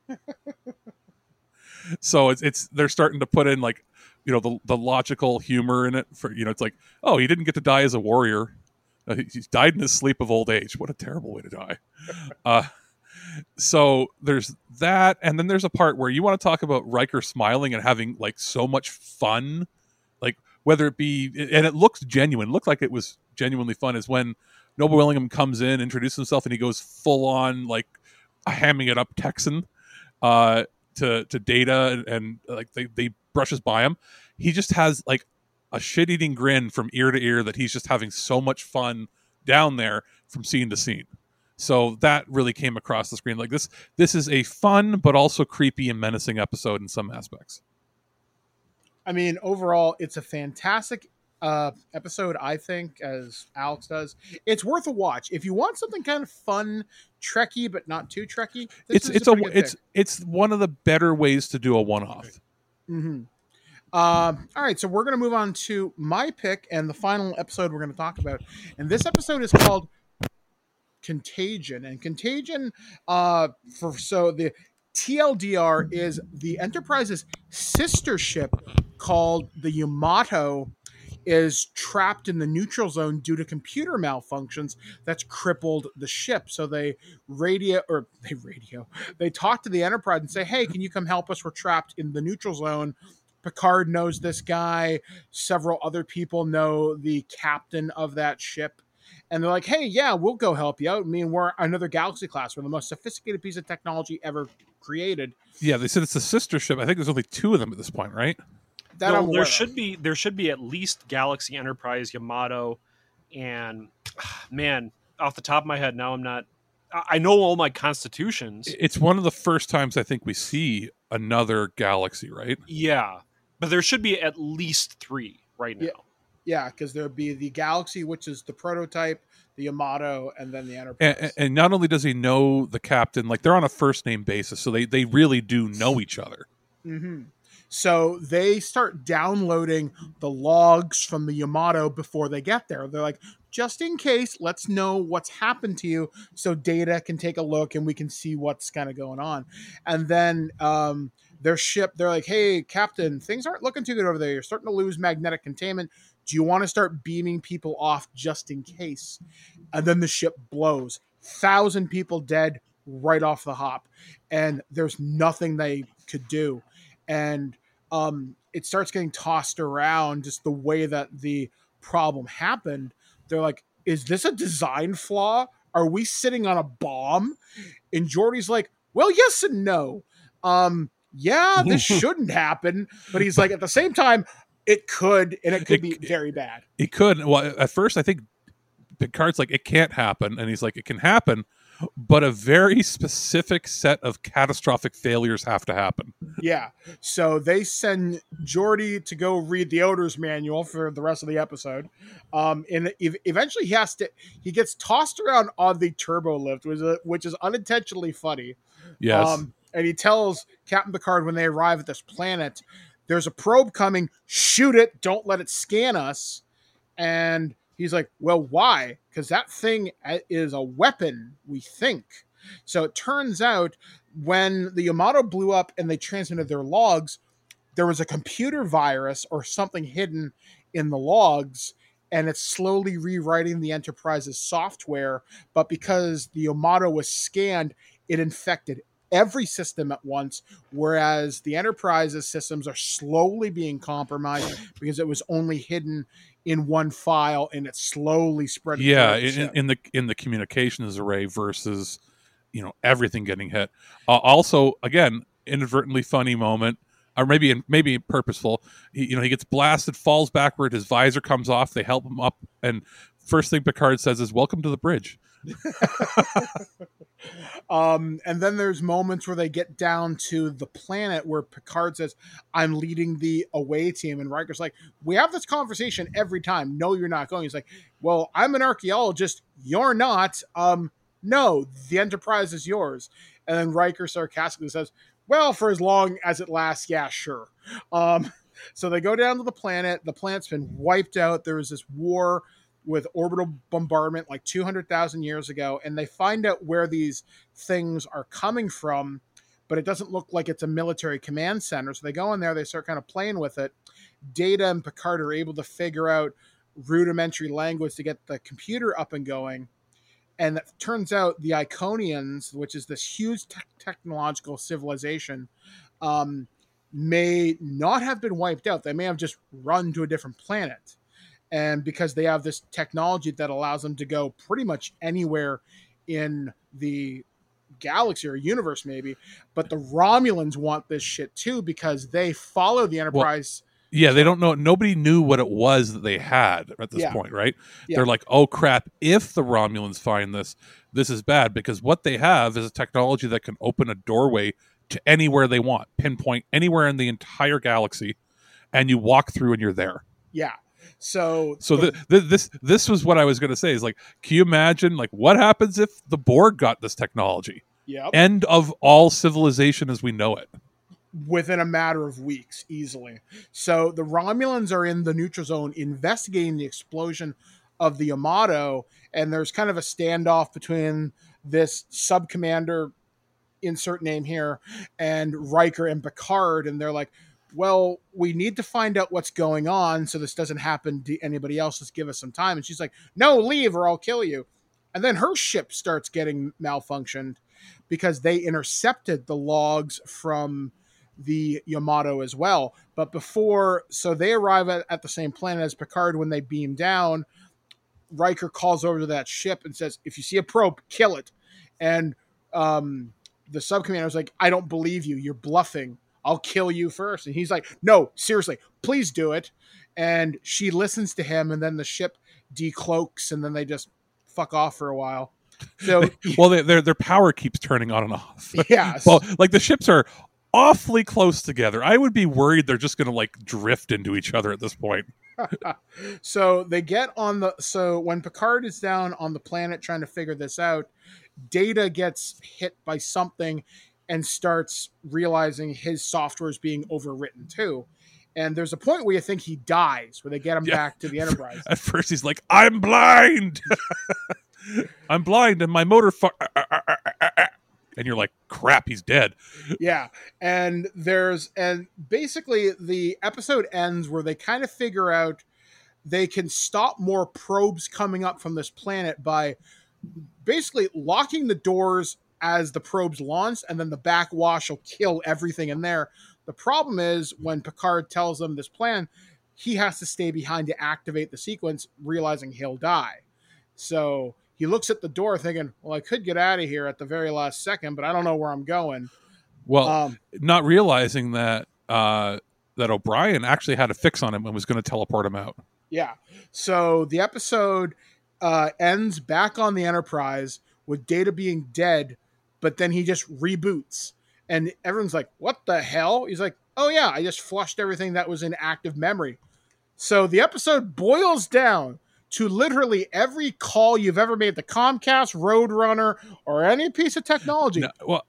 So it's they're starting to put in like, the logical humor in it for, it's like, oh, he didn't get to die as a warrior. He's died in his sleep of old age. What a terrible way to die. So there's that, and then there's a part where you want to talk about Riker smiling and having like so much fun, like whether it be, and it looks genuine, looked like it was genuinely fun, is when Noble Willingham comes in, introduces himself, and he goes full on like hamming it up Texan to Data, and like they brushes by him. He just has like a shit-eating grin from ear to ear that he's just having so much fun down there from scene to scene. So that really came across the screen. Like this is a fun but also creepy and menacing episode in some aspects. I mean, overall, it's a fantastic episode, I think, as Alex does. It's worth a watch. If you want something kind of fun, Trekky, but not too Trekky, it's one of the better ways to do a one-off. Mm-hmm. All right, so we're going to move on to my pick and the final episode we're going to talk about. And this episode is called Contagion. And Contagion, the TLDR is the Enterprise's sister ship called the Yamato is trapped in the neutral zone due to computer malfunctions that's crippled the ship. So they talk to the Enterprise and say, hey, can you come help us? We're trapped in the neutral zone. Picard knows this guy. Several other people know the captain of that ship. And they're like, hey, yeah, we'll go help you out. I mean, we're another Galaxy class. We're the most sophisticated piece of technology ever created. Yeah, they said it's a sister ship. I think there's only 2 of them at this point, right? There should be at least Galaxy, Enterprise, Yamato, and man, off the top of my head, now I know all my constitutions. It's one of the first times I think we see another Galaxy, right? Yeah, but there should be at least 3 right now. Yeah, because there would be the Galaxy, which is the prototype, the Yamato, and then the Enterprise. And not only does he know the captain, like they're on a first name basis, so they really do know each other. Mm-hmm. So they start downloading the logs from the Yamato before they get there. They're like, just in case, let's know what's happened to you so Data can take a look and we can see what's kind of going on. And then their ship, they're like, hey, Captain, things aren't looking too good over there. You're starting to lose magnetic containment. Do you want to start beaming people off just in case? And then the ship blows. 1,000 people dead right off the hop. And there's nothing they could do. And it starts getting tossed around just the way that the problem happened. They're like, is this a design flaw? Are we sitting on a bomb? And Geordi's like, well, yes and no. Yeah, this shouldn't happen. But he's like, at the same time, it could, and it could be very bad. It could. Well, at first, I think Picard's like, it can't happen. And he's like, it can happen, but a very specific set of catastrophic failures have to happen. Yeah. So they send Geordi to go read the owner's manual for the rest of the episode. And eventually he gets tossed around on the turbo lift, which is unintentionally funny. Yes. And he tells Captain Picard when they arrive at this planet, there's a probe coming, shoot it, don't let it scan us. And he's like, well, why? Because that thing is a weapon, we think. So it turns out when the Yamato blew up and they transmitted their logs, there was a computer virus or something hidden in the logs, and it's slowly rewriting the Enterprise's software. But because the Yamato was scanned, it infected every system at once, whereas the Enterprise's systems are slowly being compromised because it was only hidden in one file and it's slowly spread. Yeah, in the communications array versus everything getting hit. Also, again, inadvertently funny moment, or maybe purposeful. He gets blasted, falls backward, his visor comes off. They help him up, and first thing Picard says is, "Welcome to the bridge." And then there's moments where they get down to the planet where Picard says, I'm leading the away team. And Riker's like, we have this conversation every time. No, you're not going. He's like, well, I'm an archaeologist. You're not. No, the Enterprise is yours. And then Riker sarcastically says, well, for as long as it lasts, yeah, sure. So they go down to the planet. The planet's been wiped out. There was this war with orbital bombardment like 200,000 years ago, and they find out where these things are coming from, but it doesn't look like it's a military command center. So they go in there, they start kind of playing with it. Data and Picard are able to figure out rudimentary language to get the computer up and going. And it turns out the Iconians, which is this huge technological civilization, may not have been wiped out. They may have just run to a different planet. And because they have this technology that allows them to go pretty much anywhere in the galaxy or universe, maybe. But the Romulans want this shit too, because they follow the Enterprise. Yeah, they don't know. Nobody knew what it was that they had at this point, right? Yeah. They're like, oh, crap, if the Romulans find this, this is bad, because what they have is a technology that can open a doorway to anywhere they want, pinpoint anywhere in the entire galaxy, and you walk through and you're there. Yeah. So this was what I was going to say is like, can you imagine like what happens if the Borg got this technology? Yeah. End of all civilization as we know it. Within a matter of weeks, easily. So the Romulans are in the neutral zone investigating the explosion of the Yamato, and there's kind of a standoff between this sub-commander, insert name here, and Riker and Picard, and they're like, well, we need to find out what's going on so this doesn't happen to anybody else. Let's give us some time. And she's like, no, leave or I'll kill you. And then her ship starts getting malfunctioned because they intercepted the logs from the Yamato as well. But so they arrive at the same planet as Picard. When they beam down, Riker calls over to that ship and says, if you see a probe, kill it. And the sub-commander's like, I don't believe you. You're bluffing. I'll kill you first. And he's like, no, seriously, please do it. And she listens to him, and then the ship decloaks, and then they just fuck off for a while. So, well, their power keeps turning on and off. Yeah. Well, like the ships are awfully close together. I would be worried they're just going to like drift into each other at this point. So they get so when Picard is down on the planet trying to figure this out, Data gets hit by something and starts realizing his software is being overwritten too. And there's a point where you think he dies, where they get him back to the Enterprise. At first he's like, I'm blind. I'm blind and my motor and you're like, crap, he's dead. Yeah. And basically the episode ends where they kind of figure out they can stop more probes coming up from this planet by basically locking the doors as the probes launch, and then the backwash will kill everything in there. The problem is when Picard tells them this plan, he has to stay behind to activate the sequence, realizing he'll die. So he looks at the door thinking, well, I could get out of here at the very last second, but I don't know where I'm going. Well, not realizing that O'Brien actually had a fix on him and was going to teleport him out. Yeah. So the episode ends back on the Enterprise with Data being dead, but then he just reboots. And everyone's like, what the hell? He's like, oh yeah, I just flushed everything that was in active memory. So the episode boils down to literally every call you've ever made to Comcast, Roadrunner, or any piece of technology. No, well,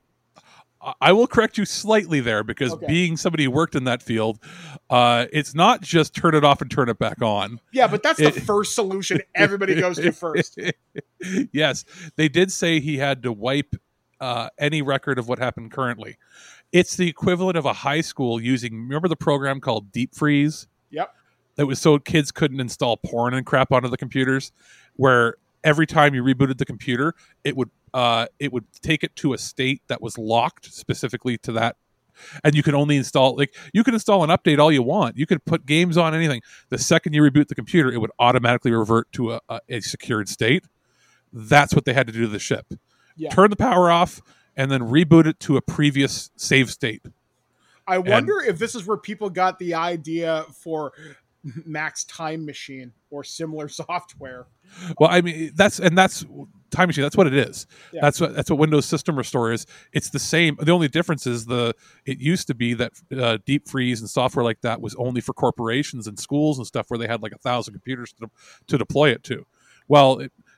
I will correct you slightly there, because being somebody who worked in that field, it's not just turn it off and turn it back on. Yeah, but that's the first solution everybody goes to first. Yes, they did say he had to wipe any record of what happened currently. It's the equivalent of a high school remember the program called Deep Freeze? Yep. That was so kids couldn't install porn and crap onto the computers, where every time you rebooted the computer, it would take it to a state that was locked specifically to that. And you can only install, you can install an update all you want. You could put games on, anything. The second you reboot the computer, it would automatically revert to a secured state. That's what they had to do to the ship. Yeah. Turn the power off and then reboot it to a previous save state. I wonder if this is where people got the idea for Max Time Machine or similar software. Well, I mean, that's Time Machine. That's what it is. Yeah. That's what Windows System Restore is. It's the same. The only difference is it used to be that Deep Freeze and software like that was only for corporations and schools and stuff, where they had like 1,000 computers to deploy it to. Well,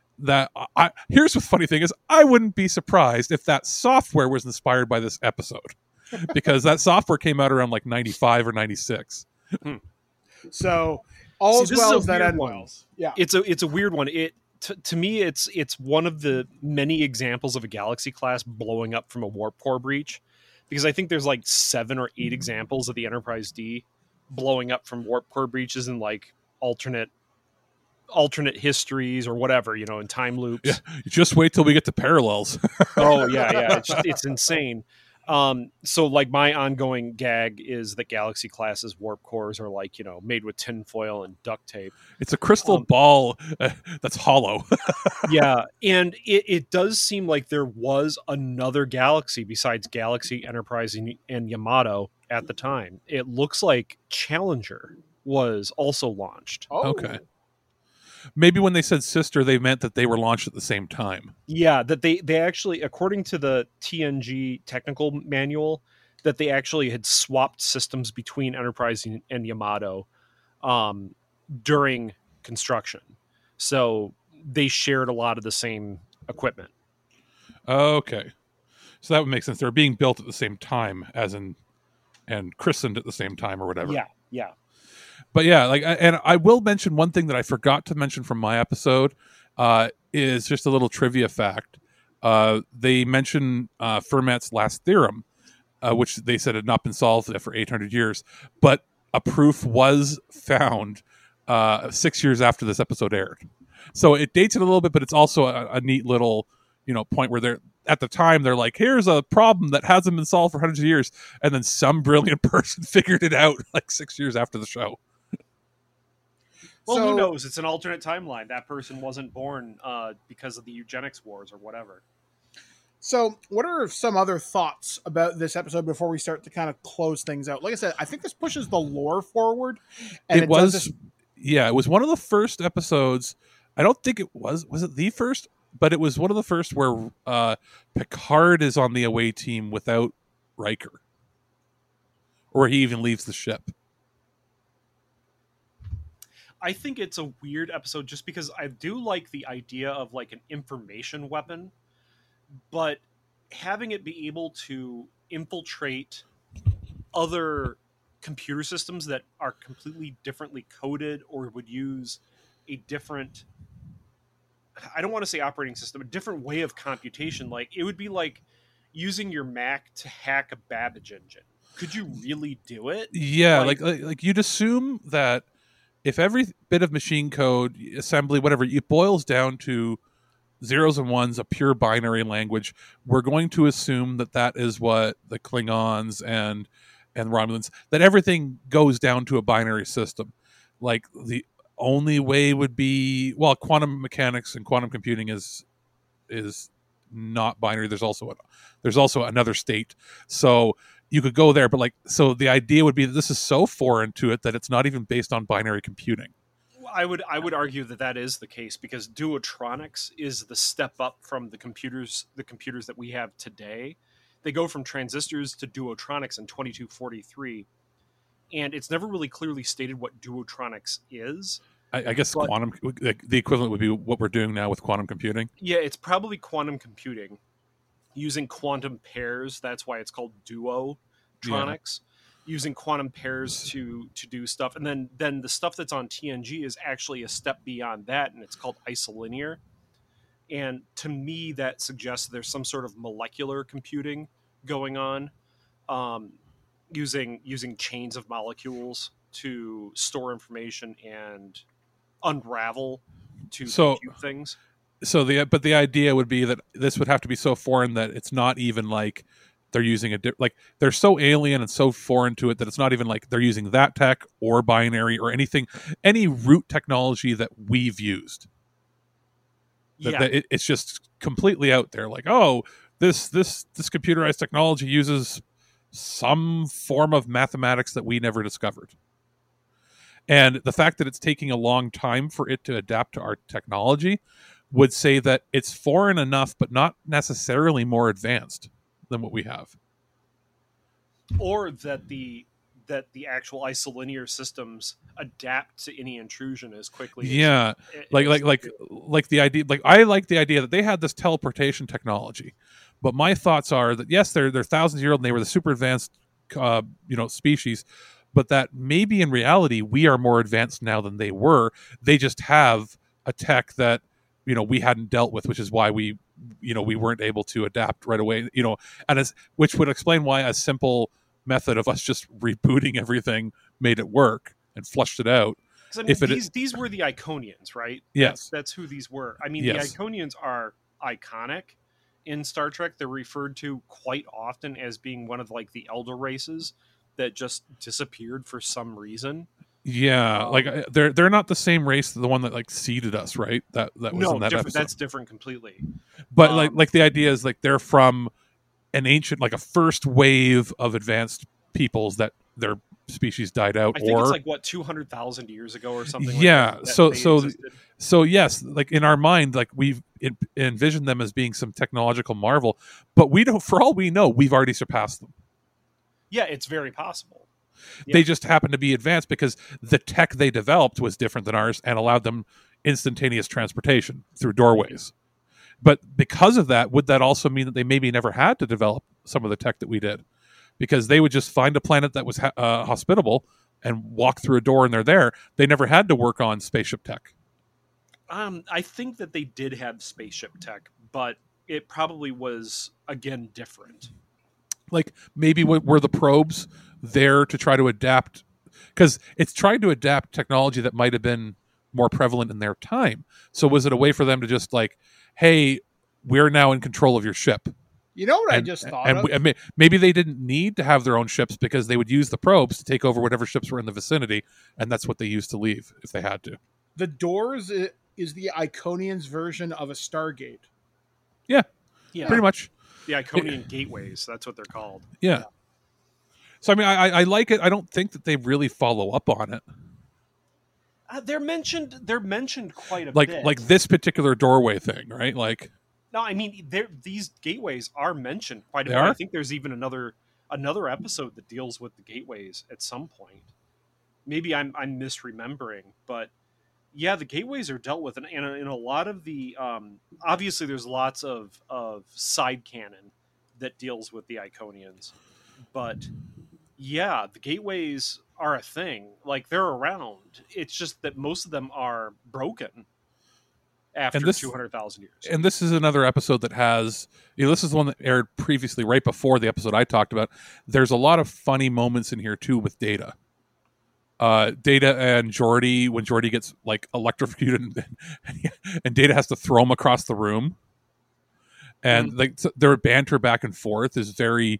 here's the funny thing is, I wouldn't be surprised if that software was inspired by this episode, because that software came out around like 95 or 96. So All's this is well a as that weird end one. wells. Yeah. It's a weird one. To me, it's one of the many examples of a Galaxy class blowing up from a warp core breach, because I think there's like 7 or 8 examples of the Enterprise D blowing up from warp core breaches in like alternate histories or whatever, in time loops. Yeah, you just wait till we get to Parallels. Oh yeah, it's insane. So like my ongoing gag is that Galaxy classes warp cores are like, made with tinfoil and duct tape. It's a crystal ball that's hollow. Yeah, and it does seem like there was another Galaxy besides Galaxy, Enterprise, and Yamato at the time. It looks like Challenger was also launched. Oh. Okay. Maybe when they said sister, they meant that they were launched at the same time. Yeah, that they actually, according to the TNG technical manual, that they actually had swapped systems between Enterprise and Yamato during construction. So they shared a lot of the same equipment. Okay. So that would make sense. They're being built at the same time, and christened at the same time or whatever. Yeah. But yeah, and I will mention one thing that I forgot to mention from my episode is just a little trivia fact. They mentioned Fermat's last theorem, which they said had not been solved for 800 years, but a proof was found 6 years after this episode aired. So it dates it a little bit, but it's also a neat little point where they're at the time they're like, here's a problem that hasn't been solved for hundreds of years, and then some brilliant person figured it out like 6 years after the show. Well, So- who knows? It's an alternate timeline. That person wasn't born because of the eugenics wars or whatever. So, what are some other thoughts about this episode before we start to kind of close things out? Like I said, I think this pushes the lore forward. And It was, does this- yeah, it was one of the first episodes. I don't think it was it the first? But it was one of the first where Picard is on the away team without Riker, or he even leaves the ship. I think it's a weird episode just because I do like the idea of like an information weapon, but having it be able to infiltrate other computer systems that are completely differently coded or would use a different, I don't want to say operating system, a different way of computation. Like it would be like using your Mac to hack a Babbage engine. Could you really do it? Yeah, like you'd assume that if every bit of machine code, assembly, whatever, it boils down to zeros and ones, a pure binary language, we're going to assume that that is what the Klingons and Romulans, that everything goes down to a binary system. Like the only way would be, well, quantum mechanics and quantum computing is not binary. There's also another state. So you could go there, but so the idea would be that this is so foreign to it that it's not even based on binary computing. I would argue that is the case because duotronics is the step up from the computers that we have today. They go from transistors to duotronics in 2243, and it's never really clearly stated what duotronics is. I guess quantum, the equivalent would be what we're doing now with quantum computing. Yeah, it's probably quantum computing using quantum pairs. That's why it's called duotronics. Yeah. Using quantum pairs to do stuff, and then the stuff that's on TNG is actually a step beyond that, and it's called isolinear. And to me, that suggests there's some sort of molecular computing going on, using chains of molecules to store information and unravel to compute things. So the idea would be that this would have to be so foreign that it's not even like they're using they're so alien and so foreign to it that it's not even like they're using that tech or binary or anything, any root technology that we've used. That it's just completely out there. Like, oh, this computerized technology uses some form of mathematics that we never discovered. And the fact that it's taking a long time for it to adapt to our technology would say that it's foreign enough, but not necessarily more advanced than what we have. Or that the actual isolinear systems adapt to any intrusion as quickly. Yeah, like the idea. Like I like the idea that they had this teleportation technology, but my thoughts are that yes, they're thousands of years old and they were the super advanced, species, but that maybe in reality we are more advanced now than they were. They just have a tech that, we hadn't dealt with, which is why we weren't able to adapt right away, and which would explain why a simple method of us just rebooting everything made it work and flushed it out. I mean, these were the Iconians, right? Yes. That's who these were. I mean, Yes. The Iconians are iconic in Star Trek. They're referred to quite often as being one of like the elder races that just disappeared for some reason. Yeah, like they're not the same race, the one that like seeded us, right? That was in that episode. That's different completely. But like the idea is like they're from an ancient, like a first wave of advanced peoples that their species died out. I think it's like 200,000 years ago or something. Yeah. Like that So yes, like in our mind, like we've envisioned them as being some technological marvel, but we don't. For all we know, we've already surpassed them. Yeah, it's very possible. Yeah. They just happen to be advanced because the tech they developed was different than ours and allowed them instantaneous transportation through doorways. But because of that, would that also mean that they maybe never had to develop some of the tech that we did? Because they would just find a planet that was hospitable and walk through a door and they're there. They never had to work on spaceship tech. I think that they did have spaceship tech, but it probably was, again, different. Like maybe were the probes there to try to adapt, because it's trying to adapt technology that might have been more prevalent in their time. So was it a way for them to just like, hey, we're now in control of your ship? You know what I just thought of? Maybe they didn't need to have their own ships because they would use the probes to take over whatever ships were in the vicinity, and that's what they used to leave if they had to. The doors is the Iconians' version of a Stargate. Yeah, pretty much. The Iconian gateways, that's what they're called. Yeah. So, I mean, I like it. I don't think that they really follow up on it. They're mentioned quite a bit. Like this particular doorway thing, right? Like, no, I mean, these gateways are mentioned quite a bit. Are? I think there's even another episode that deals with the gateways at some point. Maybe I'm misremembering, but yeah, the gateways are dealt with, and in a lot of the obviously there's lots of side canon that deals with the Iconians, but yeah, the gateways are a thing. Like they're around. It's just that most of them are broken after 200,000 years. And this is another episode that has, this is the one that aired previously, right before the episode I talked about. There's a lot of funny moments in here too with Data. Data and Geordi, when Geordi gets like electrocuted and Data has to throw him across the room. And like their banter back and forth is very,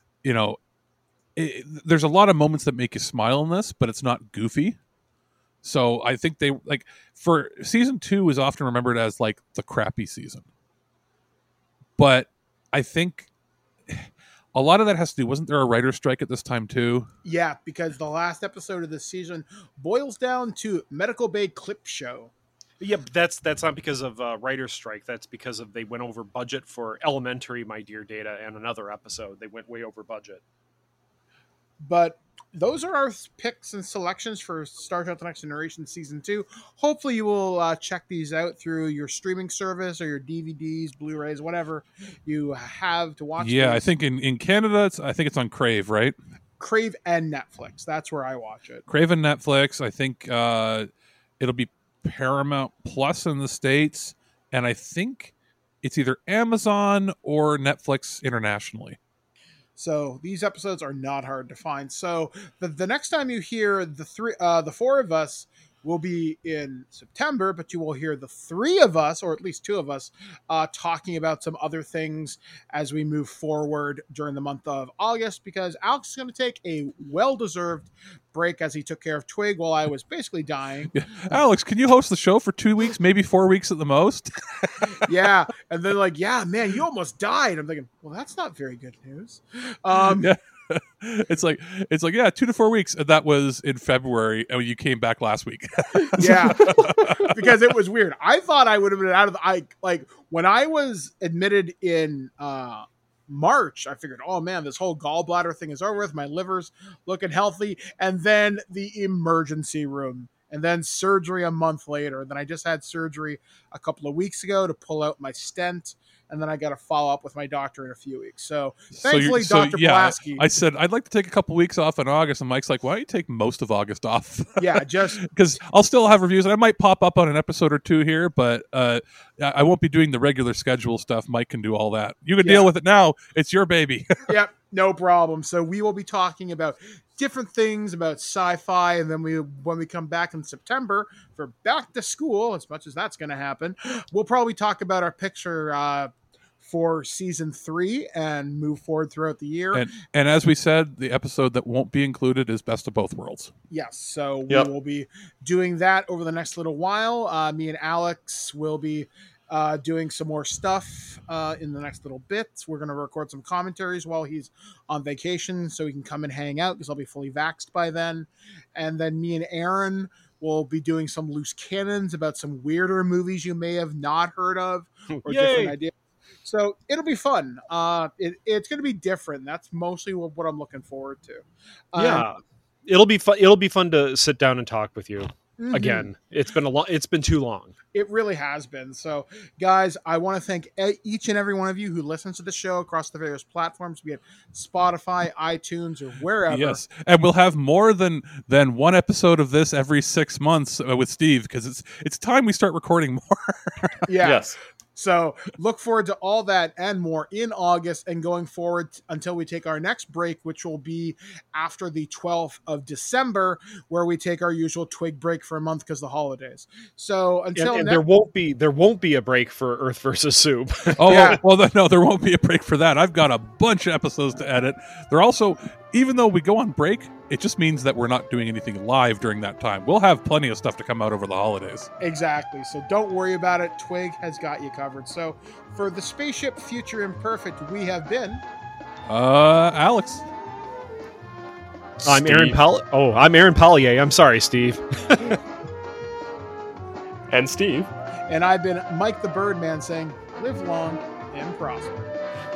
there's a lot of moments that make you smile in this, but it's not goofy. So I think they like for season 2 is often remembered as like the crappy season. But I think a lot of that has to do, wasn't there a writer's strike at this time too? Yeah, because the last episode of this season boils down to Medical Bay Clip Show. Yeah, but that's not because of writer's strike. That's because they went over budget for Elementary, My Dear Data, and another episode. They went way over budget. But those are our picks and selections for Star Trek: The Next Generation Season 2. Hopefully you will check these out through your streaming service or your DVDs, Blu-rays, whatever you have to watch. Yeah, these. I think in Canada, I think it's on Crave, right? Crave and Netflix. That's where I watch it. Crave and Netflix. I think it'll be Paramount Plus in the States. And I think it's either Amazon or Netflix internationally. So these episodes are not hard to find. So the next time you hear the four of us will be in September, but you will hear the three of us, or at least two of us, talking about some other things as we move forward during the month of August, because Alex is going to take a well-deserved break as he took care of Twig while I was basically dying. Yeah. Alex, can you host the show for 2 weeks, maybe 4 weeks at the most? Yeah. And then like, yeah, man, you almost died. I'm thinking, well, that's not very good news. Yeah. It's like, yeah, 2 to 4 weeks. And that was in February. And you came back last week. Yeah. Because it was weird. I thought I would have been out of like when I was admitted in, March, I figured, oh man, this whole gallbladder thing is over with. My liver's looking healthy. And then the emergency room, and then surgery a month later. And then I just had surgery a couple of weeks ago to pull out my stent and then I got to follow up with my doctor in a few weeks. So thankfully, Dr. Yeah, Pulaski. I said I'd like to take a couple weeks off in August, and Mike's like, "Why don't you take most of August off?" Yeah, just because I'll still have reviews, and I might pop up on an episode or two here, but I won't be doing the regular schedule stuff. Mike can do all that. You can deal with it now. It's your baby. Yep, no problem. So we will be talking about different things about sci-fi, and then when we come back in September for back to school, as much as that's going to happen, we'll probably talk about our picture for season 3 and move forward throughout the year. And as we said, the episode that won't be included is Best of Both Worlds. Yes, so we will be doing that over the next little while. Me and Alex will be doing some more stuff in the next little bit. We're going to record some commentaries while he's on vacation so he can come and hang out because I'll be fully vaxxed by then. And then me and Aaron will be doing some loose cannons about some weirder movies you may have not heard of or different ideas. So it'll be fun. It's going to be different. That's mostly what I'm looking forward to. It'll be fun. It'll be fun to sit down and talk with you again. It's been too long. It really has been. So, guys, I want to thank each and every one of you who listens to the show across the various platforms, be it Spotify, iTunes, or wherever. Yes, and we'll have more than one episode of this every 6 months with Steve because it's time we start recording more. Yes. So look forward to all that and more in August and going forward until we take our next break, which will be after the 12th of December, where we take our usual twig break for a month because of the holidays. So until there won't be a break for Earth versus Soup. No, there won't be a break for that. I've got a bunch of episodes to edit. They're also, even though we go on break, it just means that we're not doing anything live during that time. We'll have plenty of stuff to come out over the holidays. Exactly. So don't worry about it. Twig has got you covered. So for the Spaceship Future Imperfect, we have been Alex. I'm Aaron I'm Aaron Pollier. I'm sorry, Steve. And Steve. And I've been Mike the Birdman saying, live long and prosper.